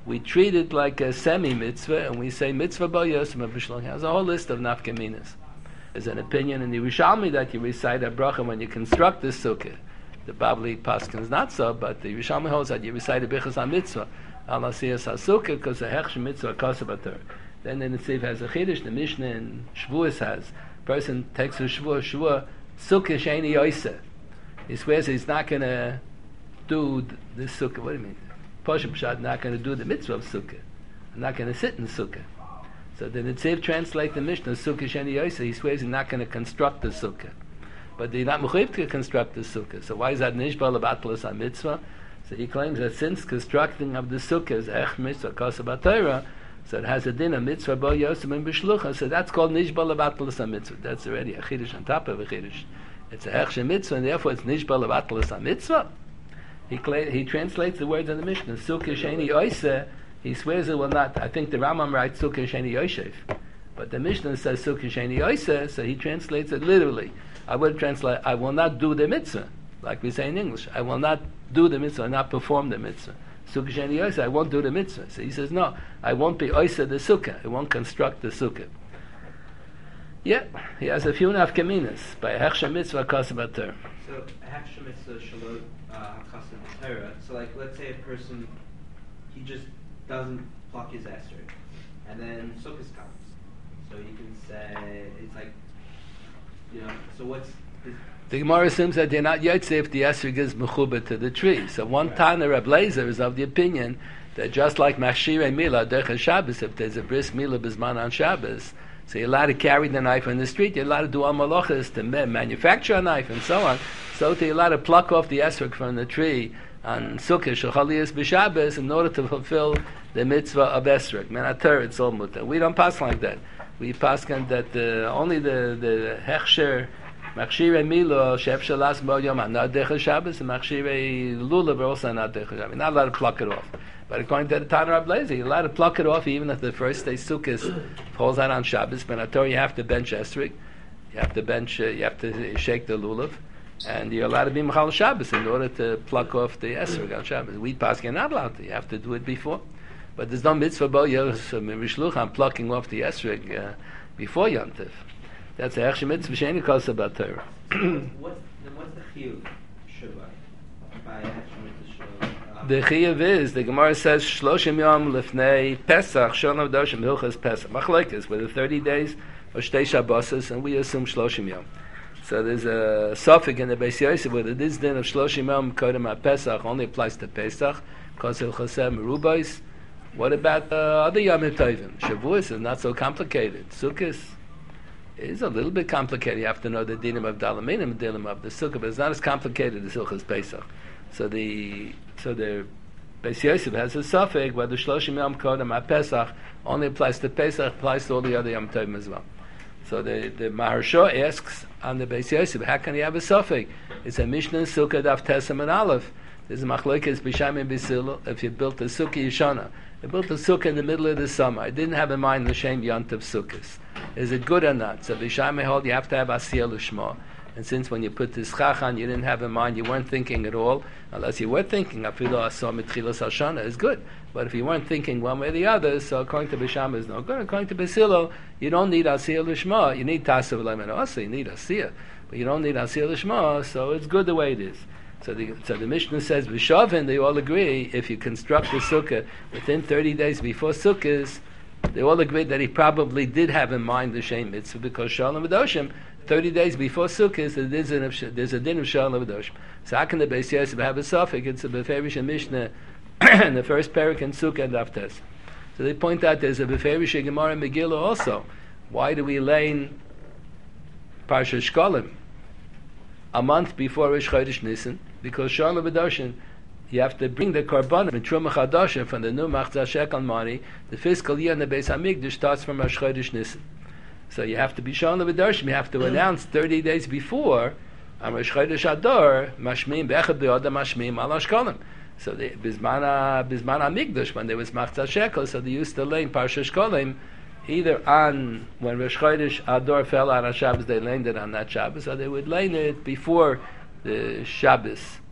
we treat it like a semi-mitzvah, and we say mitzvah bo yosem b'shluchim. It has a whole list of nafkaminas. There's an opinion in the Yerushalmi that you recite a bracha when you construct the sukkah. The Babli Paskins not so, but the Yerushalmi holds that you recite a bichas ha-mitzvah, al asiyas ha-sukkah, because the hechshem mitzvah kasabater. Then the Netziv has a chiddush, the Mishnah in Shavuos has, person takes a Shavuah, sukkah sheini yoiseh. He swears he's not going to do this sukkah. What do you mean? Poshem Pshat, not going to do the mitzvah of sukkah. I'm not going to sit in sukkah. So the Netziv translate the Mishnah, sukkah sheni yoiseh. He swears he's not going to construct the sukkah. But they're not mechuyev to construct the sukkah. So why is that nishbal abatlas on mitzvah? So he claims that since constructing of the sukkah is ech mitzvah kasabat Torah, so it has a din of mitzvah bo yosem and b'shlucha. So that's called nishbal abatlas on mitzvah. That's already a chiddush on top of a chiddush. It's a hechshem mitzvah, and therefore it's nishbal abatlas on mitzvah. He translates the words in the Mishnah, sukkah sheni yoiseh. He swears it will not. I think the Rambam writes sukkah sheni yoshev, but the Mishnah says sukkah sheni yoiseh, so he translates it literally. I would translate, I will not do the mitzvah, like we say in English. I will not do the mitzvah, not perform the mitzvah. Sukkah sheni yoiseh, I won't do the mitzvah. So he says, no, I won't be oiseh the sukkah. I won't construct the sukkah. Yeah, he has a few nafkaminas by a hechshem mitzvah kasabat Torah. So a hechshem mitzvah shalot kasabat Torah. So like, let's say a person, he just doesn't pluck his esrog, and then sukkahs comes. So you can say, it's like, you know, so what's the Gemara assumes that they're not yotze if the esrog is mechubah to the tree. So one Tana Reb Lezer is of the opinion that just like machshirei milah derech Shabbos, if there's a bris milah bisman on Shabbos, so you're allowed to carry the knife on the street, you're allowed to do all malachas to manufacture a knife and so on. So you're allowed to pluck off the esrog from the tree on Sukkah Shechaliyas b'Shabbos in order to fulfill the mitzvah of esrog. Menater it's all mutar. We don't pass like that. We pass that only the hechsher machshirei milo she'efshar las bo yom not derech Shabbos and machshirei lulav are also not derech Shabbos. You're not allowed to pluck it off. But according to the Tana Reb Lezer, you're allowed to pluck it off even if the first day Sukkot falls out on Shabbos. Menater you have to bench esrog. You have to shake the lulav. And you're allowed to be Mechal Shabbos in order to pluck off the esrog on Shabbos. We pass you're not allowed to. You have to do it before. But there's no mitzvah bo yosem b'shluchim plucking off the esrog before Yom Tov. That's a hechshem mitzvah she'eni kasabat Torah. what's the chiyuv shuvah by hechshem mitzvah shuvah? The chiyuv is the Gemara says shloshim yom lefnei Pesach shon avdoshim hilchas Pesach machlokes with the 30 days or shtei Shabbos, and we assume shloshim yom. So there's a suffix in the Beis Yosef where this din of shloshim yom kodem HaPesach only applies to Pesach because hilchaseh merubos. What about other Yom Tovim? Shavuos is not so complicated. Sukkot is a little bit complicated. You have to know the dinim of Dalaminim, dinim of the Sukkah, but it's not as complicated as Hilchas Pesach. So the Beis Yosef has a suffix where the Shloshim Yom Kodem HaPesach only applies to Pesach, applies to all the other Yom Tovim as well. So the Maharsha asks on the Beis Yosef, how can you have a suffix? It's a Mishnah Sukkah Daf Tesam and Aleph. There's a machlokes b'sham and b'sil. If you built a sukkah yeshana, you built a sukkah in the middle of the summer. I didn't have in mind l'shem yontav sukkahs. Is it good or not? So b'sham hold you have to have asiyah l'shma. And since when you put this chachan, you didn't have in mind, you weren't thinking at all. Unless you were thinking, afilu asah mitchilas hashana is good. But if you weren't thinking one way or the other, so according to b'sham is no good. According to b'silo, you don't need asiyah l'shma. You need tasav l'men also. You need asiyah, but you don't need asiyah l'shma. So it's good the way it is. So the Mishnah says, V'shavin, they all agree, if you construct the sukkah within 30 days before Sukkot, they all agree that he probably did have in mind the Shem Mitzvah, because Shalom V'doshim, 30 days before Sukkot, there's a din of Shalom V'doshim. So how can the Beis Yosef have a suffix? It's a Beferish Mishnah in the first parak in Sukkah and Aftes. So they point out there's a Beferish Gemara in Megillah also. Why do we lane Parsha Shkolim a month before Rosh Chodesh Nisan? Because Shalom V'doshim, you have to bring the Korban from Truma Chadasha from the new Machzah Shekel money. The fiscal year in the Beis Hamikdash starts from Rosh Chodesh Nisan. So you have to be Shalom V'doshim. You have to announce 30 days before on Rosh Chodesh Adar, Mashmim Bechad B'Yodam Mashmim Al Ashkolim. So the Bizman Hamikdash, when there was Machzah Shekel, so they used to lane Parsha Shkolim either on when Rosh Chodesh Adar fell on a Shabbos, they laned it on that Shabbos, or they would lane it before the Shabbos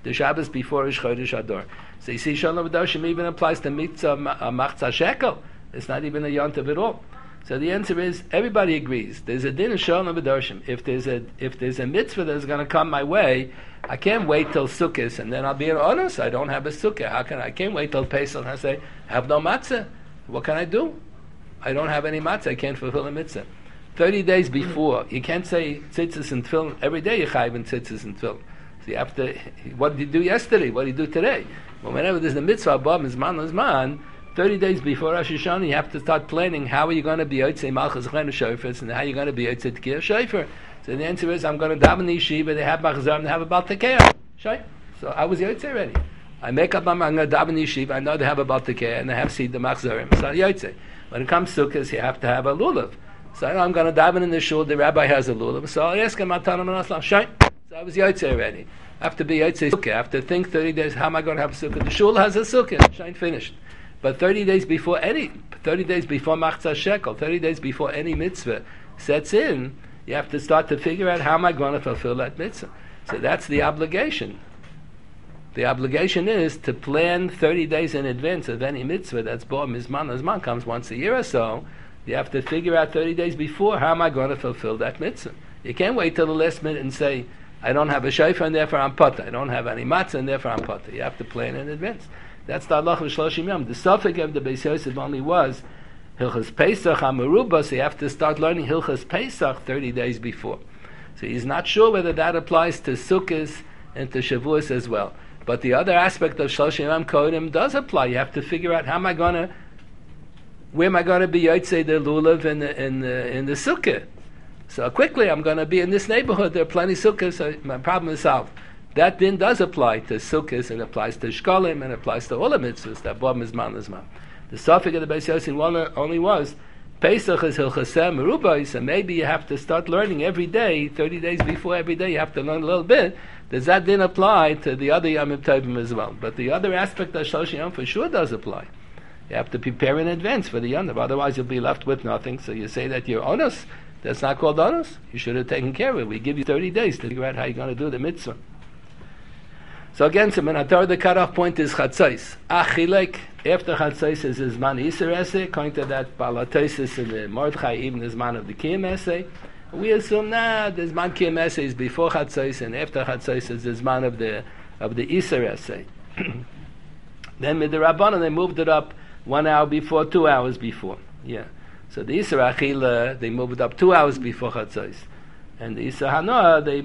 the Shabbos before Rosh Chodesh Adar. So you see, Shalom V'Doshim even applies to mitzvah machzah shekel. It's not even a yontav at all. So the answer is, everybody agrees. There's a din of Shalom V'Doshim. If there's a mitzvah that's going to come my way, I can't wait till Sukkot and then I'll be an honest. I don't have a Sukkah. I can't wait till Pesach and I say, I have no matzah. What can I do? I don't have any matzah. I can't fulfill a mitzvah. 30 days before, you can't say tzitzis and tefillin. Every day you chayv in tzitzis and tefillin. So you have to, what did you do yesterday? What did you do today? Well, whenever there's a mitzvah, above Mizman, 30 days before Rosh Hashanah, you have to start planning how are you going to be Yotzei Malchus Chenu Shofetz and how you're going to be Yotzei Tkiyah Shofar. So the answer is, I'm going to daven the yeshiva, they have Machzor, they have a Baal Tekeah. So I was Yotzei already. I make up my mind, I'm going to daven the yeshiva, I know they have a Baal Tekeah, and they have seed the Machzorim. So Yotzei. When it comes to Sukkot, you have to have a lulav. So I know I'm going to daven in the shul, the rabbi has a lulav. So I ask him, Matanam and Aslam, So I was Yotzei already. I have to be Yotzei Sukkah. I have to think 30 days, how am I going to have a Sukkah? The shul has a Sukkah. Finished. But 30 days before Machzah Shekel, 30 days before any mitzvah sets in, you have to start to figure out how am I going to fulfill that mitzvah. So that's the obligation. The obligation is to plan 30 days in advance of any mitzvah that's Bo Mizman comes once a year or so. You have to figure out 30 days before how am I going to fulfill that mitzvah. You can't wait till the last minute and say, I don't have a shayfa and therefore I'm potter. I don't have any matzah and therefore I'm potter. You have to plan in advance. That's the halach of Shloshim Yom. The suffix of the Beis Yosef only was Hilchas Pesach HaMeruba, so you have to start learning Hilchas Pesach 30 days before. So he's not sure whether that applies to Sukkot and to Shavuos as well. But the other aspect of Shloshim Yom Kodim does apply. You have to figure out where am I going to be Yotzei the Lulav in the Sukkah. So quickly I'm going to be in this neighborhood, there are plenty of Sukkahs, so my problem is solved. That din does apply to Sukkot, and applies to Shkolim, and applies to all the mitzvahs, that Bo Mizman. The suffix of the Beis Yosef only was, Pesach is Hilchaseh Merubah, so maybe you have to start learning every day, 30 days before every day, you have to learn a little bit. Does that din apply to the other Yom Tovim as well? But the other aspect of Shloshim Yom for sure does apply. You have to prepare in advance for the Yom Tov, otherwise you'll be left with nothing. So you say that you're honest, that's not called honest. You should have taken care of it. We give you 30 days to figure out how you're going to do the mitzvah. So again, so Menatar, the cutoff point is Chatzos. Achilek, after Chatzos is Zman Yisur essay, according to that Balatosis in the Mordechai, even the Zman of the Kiyam essay. We assume the Zman Kiyam essay is before Chatzos, and after Chatzos is the Zman of the Yisur essay. Then with the Rabbanan, they moved it up 1 hour before, 2 hours before. Yeah. So the Yisur Achila, they moved up 2 hours before Chatzos. And the Yisur Hanoah, they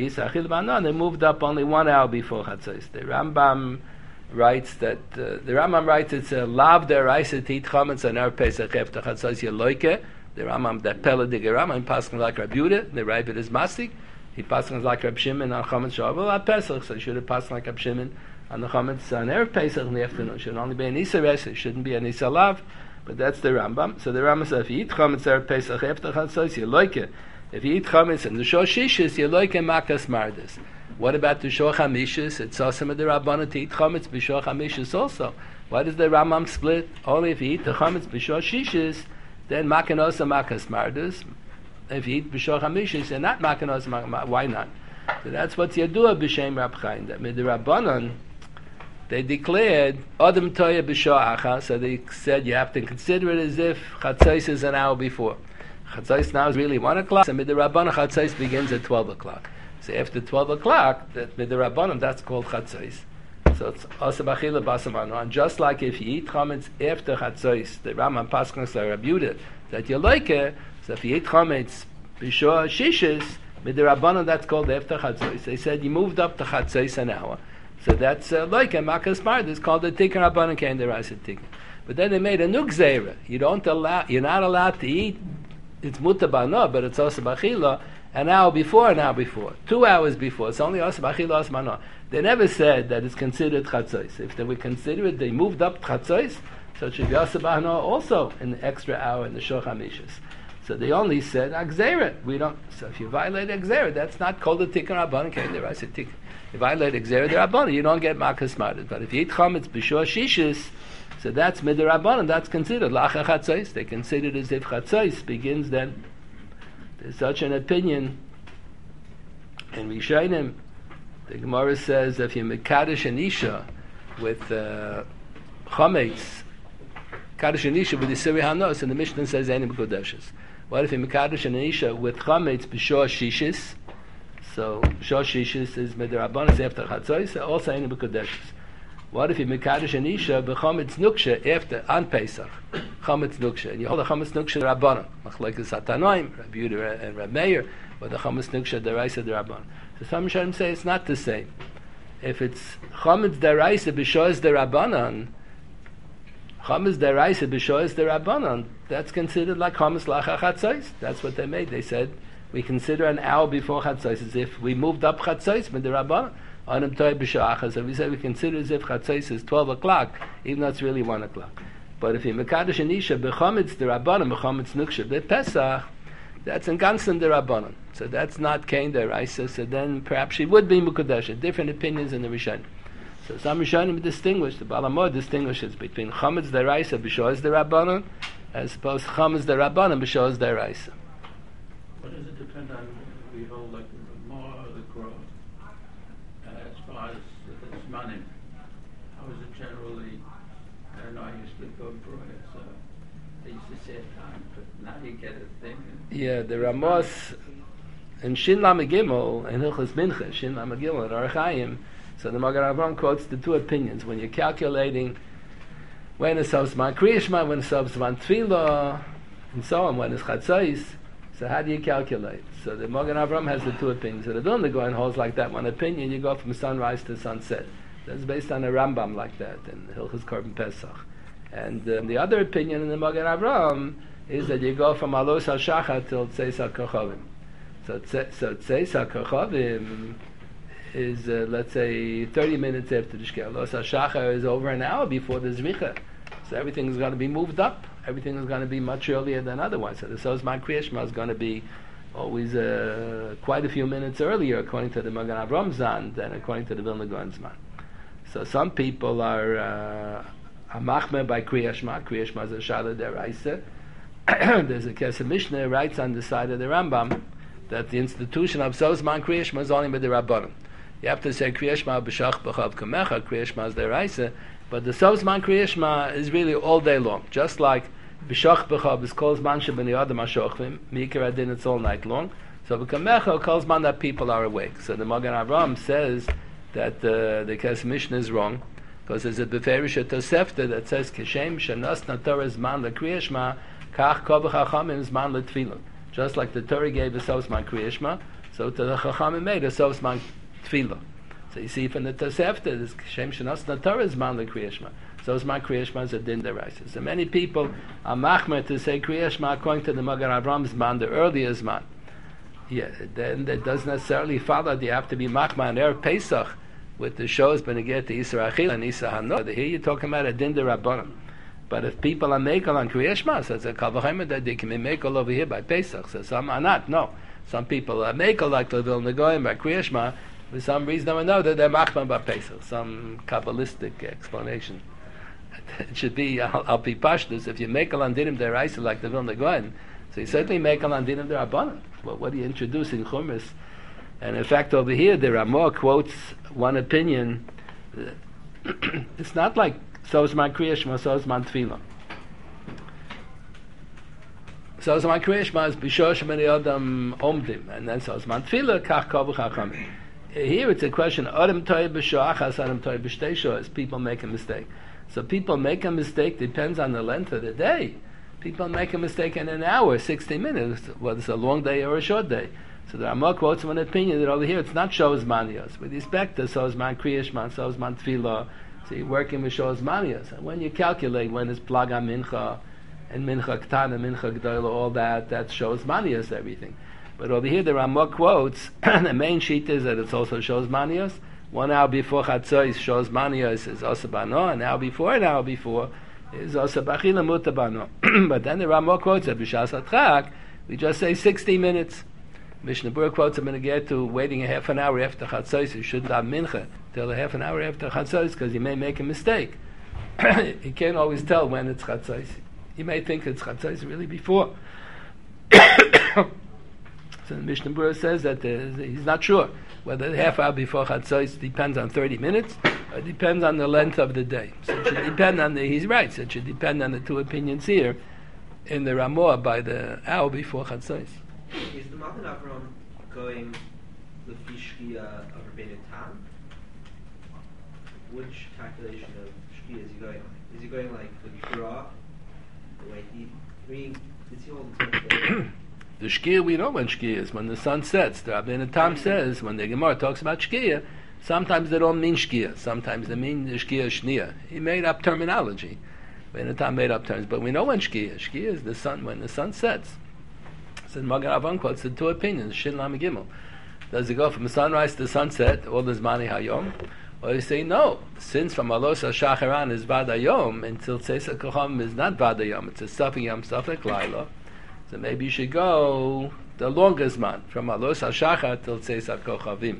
moved up only 1 hour before Chatzos. The Rambam writes it's a lav deraisa to eat chametz on our Pesach after Chatzos yeloike. The Rambam, that Peladig Rambam, passes like Rabbi Yehuda. The Rabbi is Masik. He passes like Rabbi Shimon on chametz shavuot at Pesach. So he should have passed like Rabbi Shimon on the chametz on erev Pesach in the afternoon. It should only be an Yisur es. It shouldn't be an Yisur lav. But that's the Rambam. So the Rambam says if you eat chametz erev Pesach after Chatzos yeloike. If you eat chametz and the shor shishis, you like a makas mardas. What about the shor chamishis? It's awesome of the Rabbanah to eat chametz b'shor chamishis also. Why does the Rambam split? Only if you eat the chametz b'shor shishis, then makanosa makas mardas. If you eat b'shor chamishis, and not makanosa makas, why not? So that's what's yadua b'shem Rab Chaim. That with the Rabbanan, they declared adam toya b'shor acha. So they said you have to consider it as if chatzos is an hour before. Chatzos now is really 1 o'clock, and Midrabbanan Chatzos begins at 12 o'clock. So after 12 o'clock, that Midrabbanan, that's called Chatzos. So it's Asab Achila Basamano. And just like if you eat chametz after Chatzos, the Rambam Paschal Rabbi Yehuda, that you like it, so if you eat chametz b'shor shishis, Midrabbanan, that's called after Chatzos. They said you moved up to Chatzos an hour. So that's like a Makas Mard, it's called the Tikkun Rabbanan Kain Deraisa Tikkun. But then they made a new gzeira. You're not allowed to eat. It's muta b'ano, but it's also b'achila, an hour before, 2 hours before. It's only also b'achila, also b'ano. They never said that it's considered chatzos. If they would consider it, they moved up chatzos, so it should be also b'ano also an extra hour in the shor chamishis. So they only said agzeret. We don't. So if you violate agzeret, that's not called a tikkun rabbanan. Okay, there I said tikkun. You violate agzeret rabbanan, you don't get makas mardet. But if you eat chametz b'shor shishis, so that's midrabanan. That's considered lacha chatzos. They consider it as if chatzos begins then. There's such an opinion in Rishonim The Gemara says if you mekadosh an isha with chametz, mekadosh an isha with Yisuri Hanos, and the Mishnah says any mekudeshes. What if you mekadosh an isha with chametz b'shor shishis? So shor shishis is midirabanan after chatzos, also any mekudeshes. What if you mekadosh an isha b'chametz nuksha after on Pesach? Chametz nuksha, and you hold a chametz nuksha rabbanan, machlokes Satanoim, Rabbi Yehuda and Rabbi Meir, but the chametz nuksha deraisa derabbanan. So some Rishonim say it's not the same. If it's chametz deraisa b'shoas derabbanan, chametz deraisa b'shoas derabbanan, that's considered like chametz lacha chatzos. That's what they made. They said we consider an hour before chatzos as if we moved up chatzos with the rabbanan. Anam toy b'shoachas. So we say we consider as if chatzos is 12 o'clock, even though it's really 1 o'clock. But if you mekadosh an isha b'chametz derabbanan, b'chametz nuksha b'pesach, that's in ganzen derabbanan. So that's not kain deraisa. So then perhaps she would be mukadesha. Different opinions in the Rishonim. So some Rishonim distinguish, the Baal HaMaor distinguishes between chametz deraisa b'shoas derabbanan as opposed to chametz derabbanan b'shoas deraisa. What does it depend on? We hold like the more or the crow as far as it's money. How is it generally? I don't know. I used to go for it. So they used to say time, but now you get a thing. Yeah, the Ramos in Shin Lamed Gimel in Hilchos Mincha, Shin Lamed Gimel at Orach Chaim. So the Magen Avraham quotes the two opinions when you're calculating when is Zman Kriya Shema, when is Zman Tefillah, and so on. When is Chatzos? So how do you calculate? So the Magen Avraham has the two opinions. So the Vilna Gaon holds like that. One opinion, you go from sunrise to sunset. That's based on a Rambam like that in Hilchos Korban Pesach. And the other opinion in the Magen Avraham is that you go from Alos HaShachar till Tzeis HaKochavim. So Tzeis HaKochavim is, let's say, 30 minutes after the Shkia. Alos HaShachar is over an hour before the Zricha. So everything is going to be moved up. Everything is going to be much earlier than otherwise. So the Zman Kriya Shema is going to be always quite a few minutes earlier, according to the Magen Avraham Zan, than according to the Vilna Gaon Zman. So some people are machmer by Kriya Shema. Kriya Shema is a Shala Deraisa. There's a Kesef Mishnah writes on the side of the Rambam that the institution of Zman Kriya Shema is only with the Rabbanim. You have to say Kriya Shema b'shach b'chav kamecha. Kriya Shema is Deraisa, but the Zman Kriya Shema is really all day long. Just like b'shach b'chav is called Zman shebnei adam hashochavim. Mikra adin, it's all night long. So b'kamecha calls man that people are awake. So the Magen Avraham says that the Kesef Mishnah is wrong, because there's a Beferish Tosefta that says Kishem shenas Torah zman lekriya shema kach kol v'chachamim zman letefillah. Just like the Torah gave a Zman Kriya Shema, so to the Chachamim made a Zman Tefillah. So you see from the Tosefta, there's Kishem shenas Torah zman lekriya shema. Zman Kriya Shema is a din deraisa. So many people are machmer to say Kriya Shema according to the Magen Avraham zman, the earlier zman. Yeah, then that doesn't necessarily follow that you have to be machmer on Erev Pesach with the shows Beneged to Yisra Achil and Yisra Hanot. Here you're talking about a din derabbanan. But if people are mekel on Kriya Shema, so it's a kal v'chomer that they can be mekel over here by Pesach. So some are not. No, some people are mekel like the Vilna Gaon by Kriya Shema. For some reason or another, they're machmer by Pesach. Some kabbalistic explanation. It should be al pi pashtus. If you mekel on dinim deraisa like the Vilna Gaon, so you certainly mekel on dinim derabbanan. Well, what are you introducing chumash? And in fact, over here, the Ramah quotes one opinion. It's not like Zman Kriya Shema, Zman Tefillah. Zman Kriya Shema is B'shor shebnei adam omdim, and then Zman Tefillah kach kol v'chachamim. Here it's a question: Adam toy b'shoachas, Adam toy b'shtei shoas. People make a mistake. So people make a mistake depends on the length of the day. People make a mistake in an hour, 60 minutes, whether it's a long day or a short day. So the Ramah quotes one opinion that over here it's not Shos Manios. With respect to Zman Kriya Shema, Zman Tefillah, so you're working with Shos Manios. And when you calculate when it's Plaga Mincha and Mincha Ktana, Mincha Gdoila, all that, that's Shos Manios, everything. But over here the Ramah quotes, the main sheet is that it's also Shos Manios. 1 hour before Chatzos, Shos Manios is Osa Bano, an hour before is Osa Bachila Muta Bano. But then the Ramah quotes that B'shas Atchak, we just say 60 minutes. Mishnah Berurah quotes, I'm going to get to waiting a half an hour after Chatzos. You shouldn't have mincha till a half an hour after Chatzos because you may make a mistake. You can't always tell when it's Chatzos. You may think it's Chatzos really before. So the Mishnah Berurah says that he's not sure. Whether half hour before Chatzos depends on 30 minutes, or depends on the length of the day. So it should depend on he's right, so it should depend on the two opinions here in the Ramah by the hour before Chatzos. Is the Magen Avram going the Shkia of Rabbeinu Tam? Which calculation of Shkia is he going like? Is he going like the Kura? The way is he holding to the Shkia, we know when Shkia is, when the sun sets. The Rabbeinu Tam says, when the Gemara talks about Shkia, sometimes they don't mean Shkia, sometimes they mean the Shkia Shnia. He made up terminology. Rabbeinu Tam made up terms, but we know when Shkia. Shkia is the sun, when the sun sets. So Magen Avram quotes the two opinions, Shin Lam Gimel. Does it go from sunrise to sunset, all this Mani Hayom? Or you say no, since from Alos HaShacharan is Vadayom, until Tzeis HaKochavim is not Vadayom, it's a Safek Yom Safek Laila. So maybe you should go the longest man, from Alos HaShachar till Tzeis HaKochavim.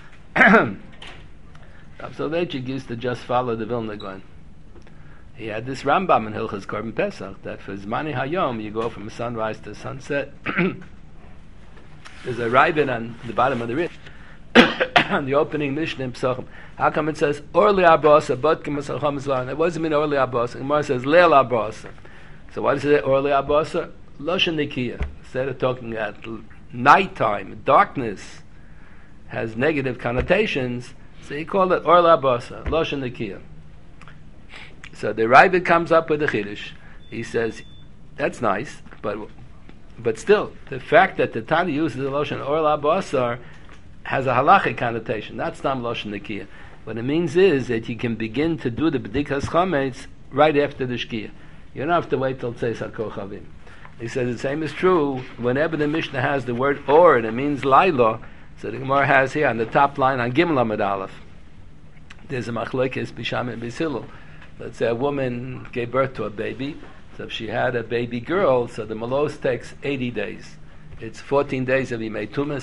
Rav Soloveitchik used to just follow the Vilna Gaon. He had this Rambam in Hilchos Korban Pesach, that for Zmani Hayom, you go from sunrise to sunset. There's a Raibin on the bottom of the Ritz, on the opening Mishnah in Pesachim. How come it says, Orli Abasa, Botkim Pesachim Islam? It wasn't mean Orli Abasa. The Gemara says, Leil Abasa. So why does it say Orli Abasa? Loshen Nikiya. Instead of talking at nighttime, darkness has negative connotations, so he called it Orli Abasa, Loshen Nikiya. So the Raibin comes up with a Chiddush. He says, that's nice, but still, the fact that the Tani uses the Loshen Orla Basar has a halachic connotation. That's not Loshen Nikiya. What it means is that you can begin to do the B'dikas Chametz right after the Shkia. You don't have to wait till Tzeis HaKochavim. He says the same is true whenever the Mishnah has the word Or and it means Laila. So the Gemara has here on the top line on Gimel Amud Aleph. There's a machlokes Bisham and Bishilul. Let's say a woman gave birth to a baby. So if she had a baby girl, so the malos takes 80 days. It's 14 days of Yimei Tumah,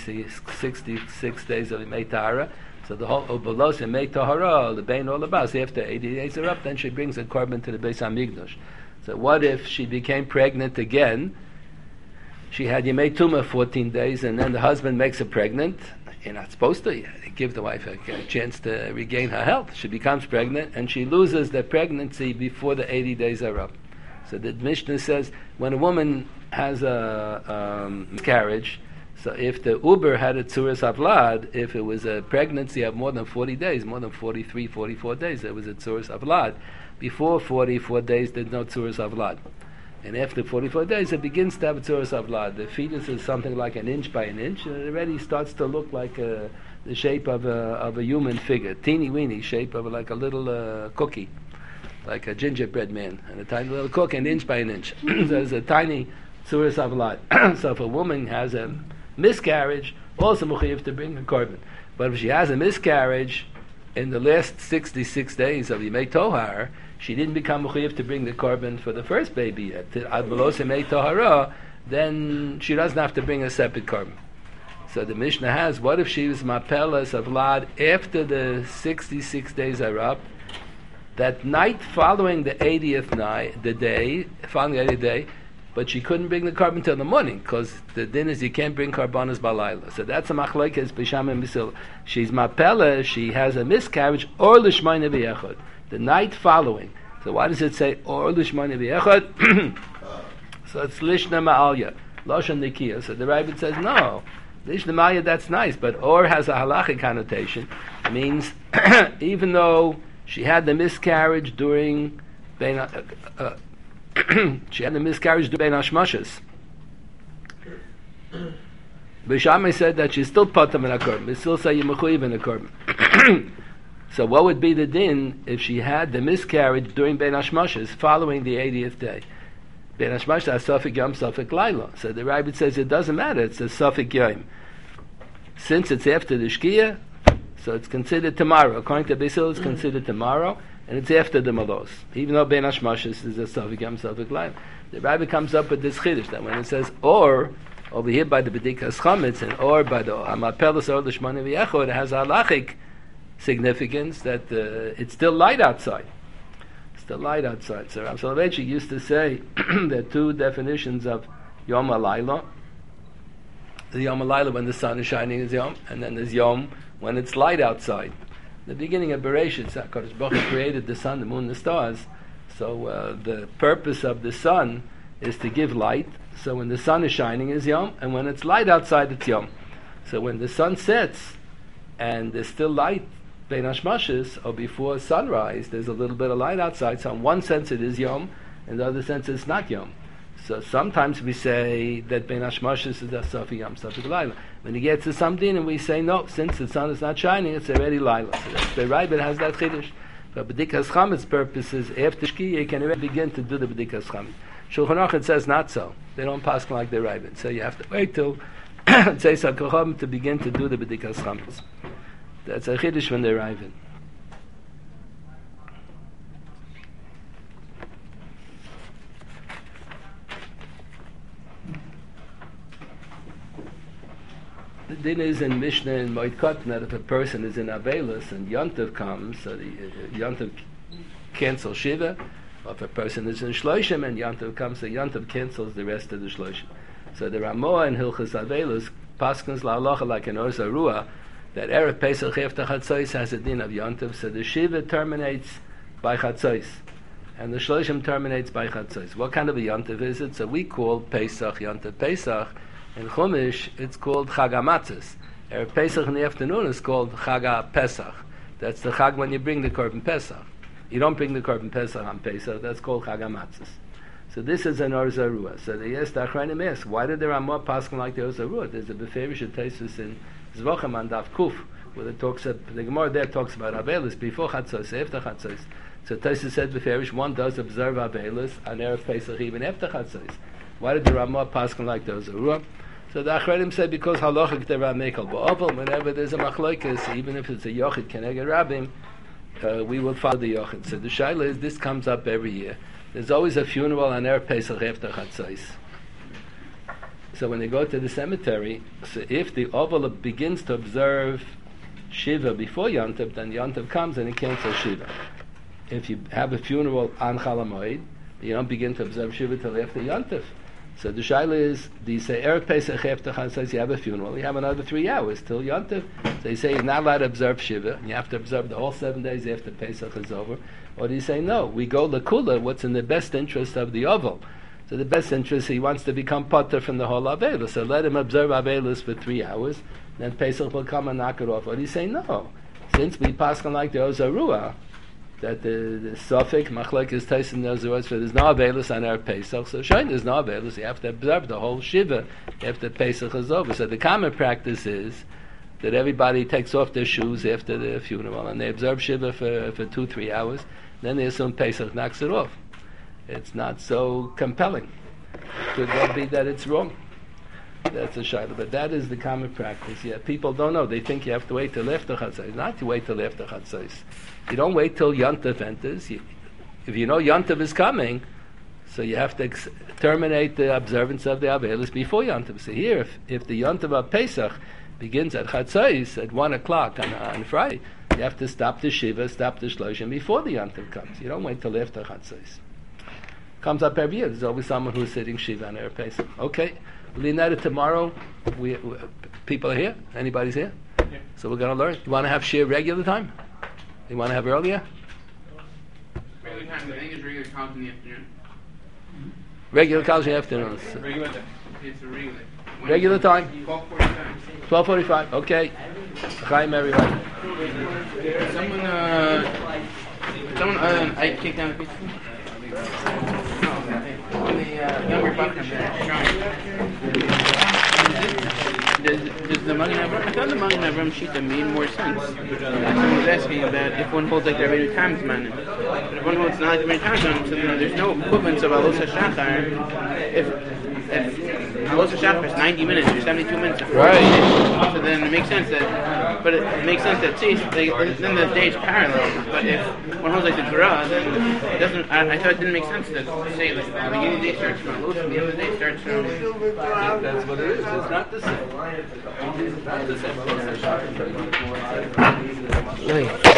66 days of Yimei Tahara. So the whole malos and Yimei Tahara, the Bein or the Bas, after 80 days are up, then she brings a korban to the Beis HaMikdash. So what if she became pregnant again? She had Yimei Tumah 14 days, and then the husband makes her pregnant. You're not supposed to. You give the wife a chance to regain her health. She becomes pregnant, and she loses the pregnancy before the 80 days are up. So the Mishnah says when a woman has a miscarriage, so if the Uber had a tzuras avlad, if it was a pregnancy of more than 40 days, more than 43, 44 days, it was a tzuras avlad. Before 44 days, there's no tzuras avlad. And after 44 days, it begins to have a tzuras avlad. The fetus is something like an inch by an inch, and it already starts to look like the shape of a human figure, teeny weeny shape of like a little cookie, like a gingerbread man, and a tiny little cookie, an inch by an inch. So there's a tiny tzuras avlad. So if a woman has a miscarriage, also mechuyev to bring a korban. But if she has a miscarriage in the last 66 days of Yimei Tohar, she didn't become mechuyev to bring the korban for the first baby yet. Ad belos Yimei Tohara, then she doesn't have to bring a separate korban. So the Mishnah has, what if she was mapelas of Vlad after the 66 days are up, that night following the 80th night, the day, following the 80th day, but she couldn't bring the korban till the morning, because the din is you can't bring korbanos balayla. So that's a machlokes b'sham and b'sil. She's mapela, she has a miscarriage, or l'shmayna v'yechad, the night following. So why does it say, or l'shmayna v'yechad? So it's lishna ma'alya, loshan nikiya. So the Ravid says, no, lishna ma'alya, that's nice, but or has a halachic connotation. It means, even though she had the miscarriage during she had the miscarriage during Hashmashas. B'Shamai said that she's still patam in a korban. We still say yemechuyev in a korban. So what would be the din if she had the miscarriage during Ben Hashmashas following the 80th day? Ben Hashmashas has Safek Yom, Safek Laila. So the Rabbit says it doesn't matter. It's a Safek Yom. Since it's after the Shkia, so it's considered tomorrow. According to Beisil, it's considered tomorrow, and it's after the Malos. Even though Ben Hashmashas is a Safek Yom, Safek Laila. The Rabbi comes up with this Chiddush, that when it says or, over here by the B'dikas Chametz, and or by the Hamapelas or the Shmona V'yechod, it has a halachic significance that it's still light outside. It's still light outside. So Rav Soloveitchik used to say there are two definitions of Yom HaLayla. The Yom Halayla when the sun is shining is Yom, and then there's Yom when it's light outside. The beginning of Bereshit, HaKadosh Baruch Hu created the sun, the moon, the stars. So the purpose of the sun is to give light. So when the sun is shining is Yom, and when it's light outside it's Yom. So when the sun sets and there's still light, Bein Hashmashes, or before sunrise, there's a little bit of light outside. So in one sense it is Yom, in the other sense it's not Yom. So sometimes we say that Bein Hashmashes is the Safi Yom, Safi Laila. When you get to something and we say no, since the sun is not shining, it's already Laila. So that's the Rebbe has that Chiddush. For B'dikas Chametz purposes, after Shkia you can already begin to do the B'dikas Chametz. Shulchan Aruch says not so. They don't pass like the Rebbe. So you have to wait till Tzeis HaKocham to begin to do the B'dikas Chametz. That's a Chiddush when they arrive in. The din is in Mishnah and Moed Katan that if a person is in Avelis and Yontav comes, so the Yontav cancels Shiva, or if a person is in Shloshim and Yontav comes, so Yontav cancels the rest of the Shloshim. So the Ramah and Hilchas Avelis, Paskins La'alocha like an Orza Ruah, that Erev Pesach after Chatzos has a din of Yontav, so the Shiva terminates by Chatzos, and the Shloshim terminates by Chatzos. What kind of a Yontav is it? So we call Pesach Yontav Pesach. In Chumash, it's called Chag HaMatzos. Erev Pesach in the afternoon is called Chag HaPesach. That's the Chag when you bring the Korban Pesach. You don't bring the Korban Pesach on Pesach, that's called Chag HaMatzos. So this is an Orza Ruah. So the Achronim ask, why did there are more Paskin like the Orza Ruah? There's a Beferish Tesis in Zvochem on Daf Kuf, where it talks the Gemara there talks about Avelis before Chatzos, after Chatzos. So Tesis said Beferish, one does observe Avelis on Erev Pesach even after Chatzos. Why did the Ramah Paskin like the Orza Ruah? So the Achredim said because halachic the Ramekal Ba'ovel, whenever there's a machlokes, even if it's a yochid keneged rabbim, we will follow the yochid. So the shaila is this comes up every year. There's always a funeral on Erev Pesach after Chatzos. So when they go to the cemetery, so if the oval begins to observe Shiva before Yontav, then Yontav comes and he cancels Shiva. If you have a funeral on Chol HaMoed, you don't begin to observe Shiva till after Yontav. So the shaila is, do you say Erev Pesach after Chatzos, you have a funeral, you have another 3 hours till Yontav. So you say you're not allowed to observe Shiva, and you have to observe the whole 7 days after Pesach is over. Or do you say no, we go Lakula, what's in the best interest of the oval. So the best interest, he wants to become potter from the whole Avelis. So let him observe Avelis for 3 hours, then Pesach will come and knock it off. Or do you say no, since we pass on like the Orza Ruah, that the Suffolk, Machlek is Tyson Nazareth, so there's no Avelis on our Pesach, so showing there's no Avelis, you have to observe the whole Shiva after Pesach is over. So the common practice is that everybody takes off their shoes after the funeral, and they observe Shiva for 2-3 hours, then they assume Pesach knocks it off. It's not so compelling. It could well be that it's wrong. That's a shayla, but that is the common practice. Yeah, people don't know. They think you have to wait till after Chatzos. Not to wait till after Chatzos. You don't wait till Yontav enters. If you know Yontav is coming, so you have to terminate the observance of the Avelis before Yontav. So here, if the Yontav of Pesach begins at Chatzos at 1 o'clock on Friday, you have to stop the Shiva, stop the Shloshim before the Yontav comes. You don't wait till after Chatzos. Comes up every year. There's always someone who's sitting Shiva on Erev Pesach. Okay. Leonetta, tomorrow, we people are here? Anybody's here? Yeah. So we're going to learn. You want to have shir regular time? You want to have earlier? Regular time, I think it's regular college in the afternoon. Regular college in the afternoon. Regular time. It's a regular. Regular time? 12:45. 12:45, okay. Chaim, everybody. Someone I kicked down the pizza. The younger buckner does the Magen Avraham? I thought the Magen Avraham Shita made more sense. Someone was asking about if one holds like the Rebbeinu Tam's man. But if one holds not like the Rebbeinu Tam's man, so there's no equivalence of Alos HaShachar. If Alos HaShachar is 90 minutes or 72 minutes. Right. So then it makes sense that, but it makes sense that then the day is parallel. But if one holds like the Torah, then it doesn't. I thought it didn't make sense to say like the beginning of the day starts from Alos and the end of the day starts from. That's what it is. It's not the same. It's not the same.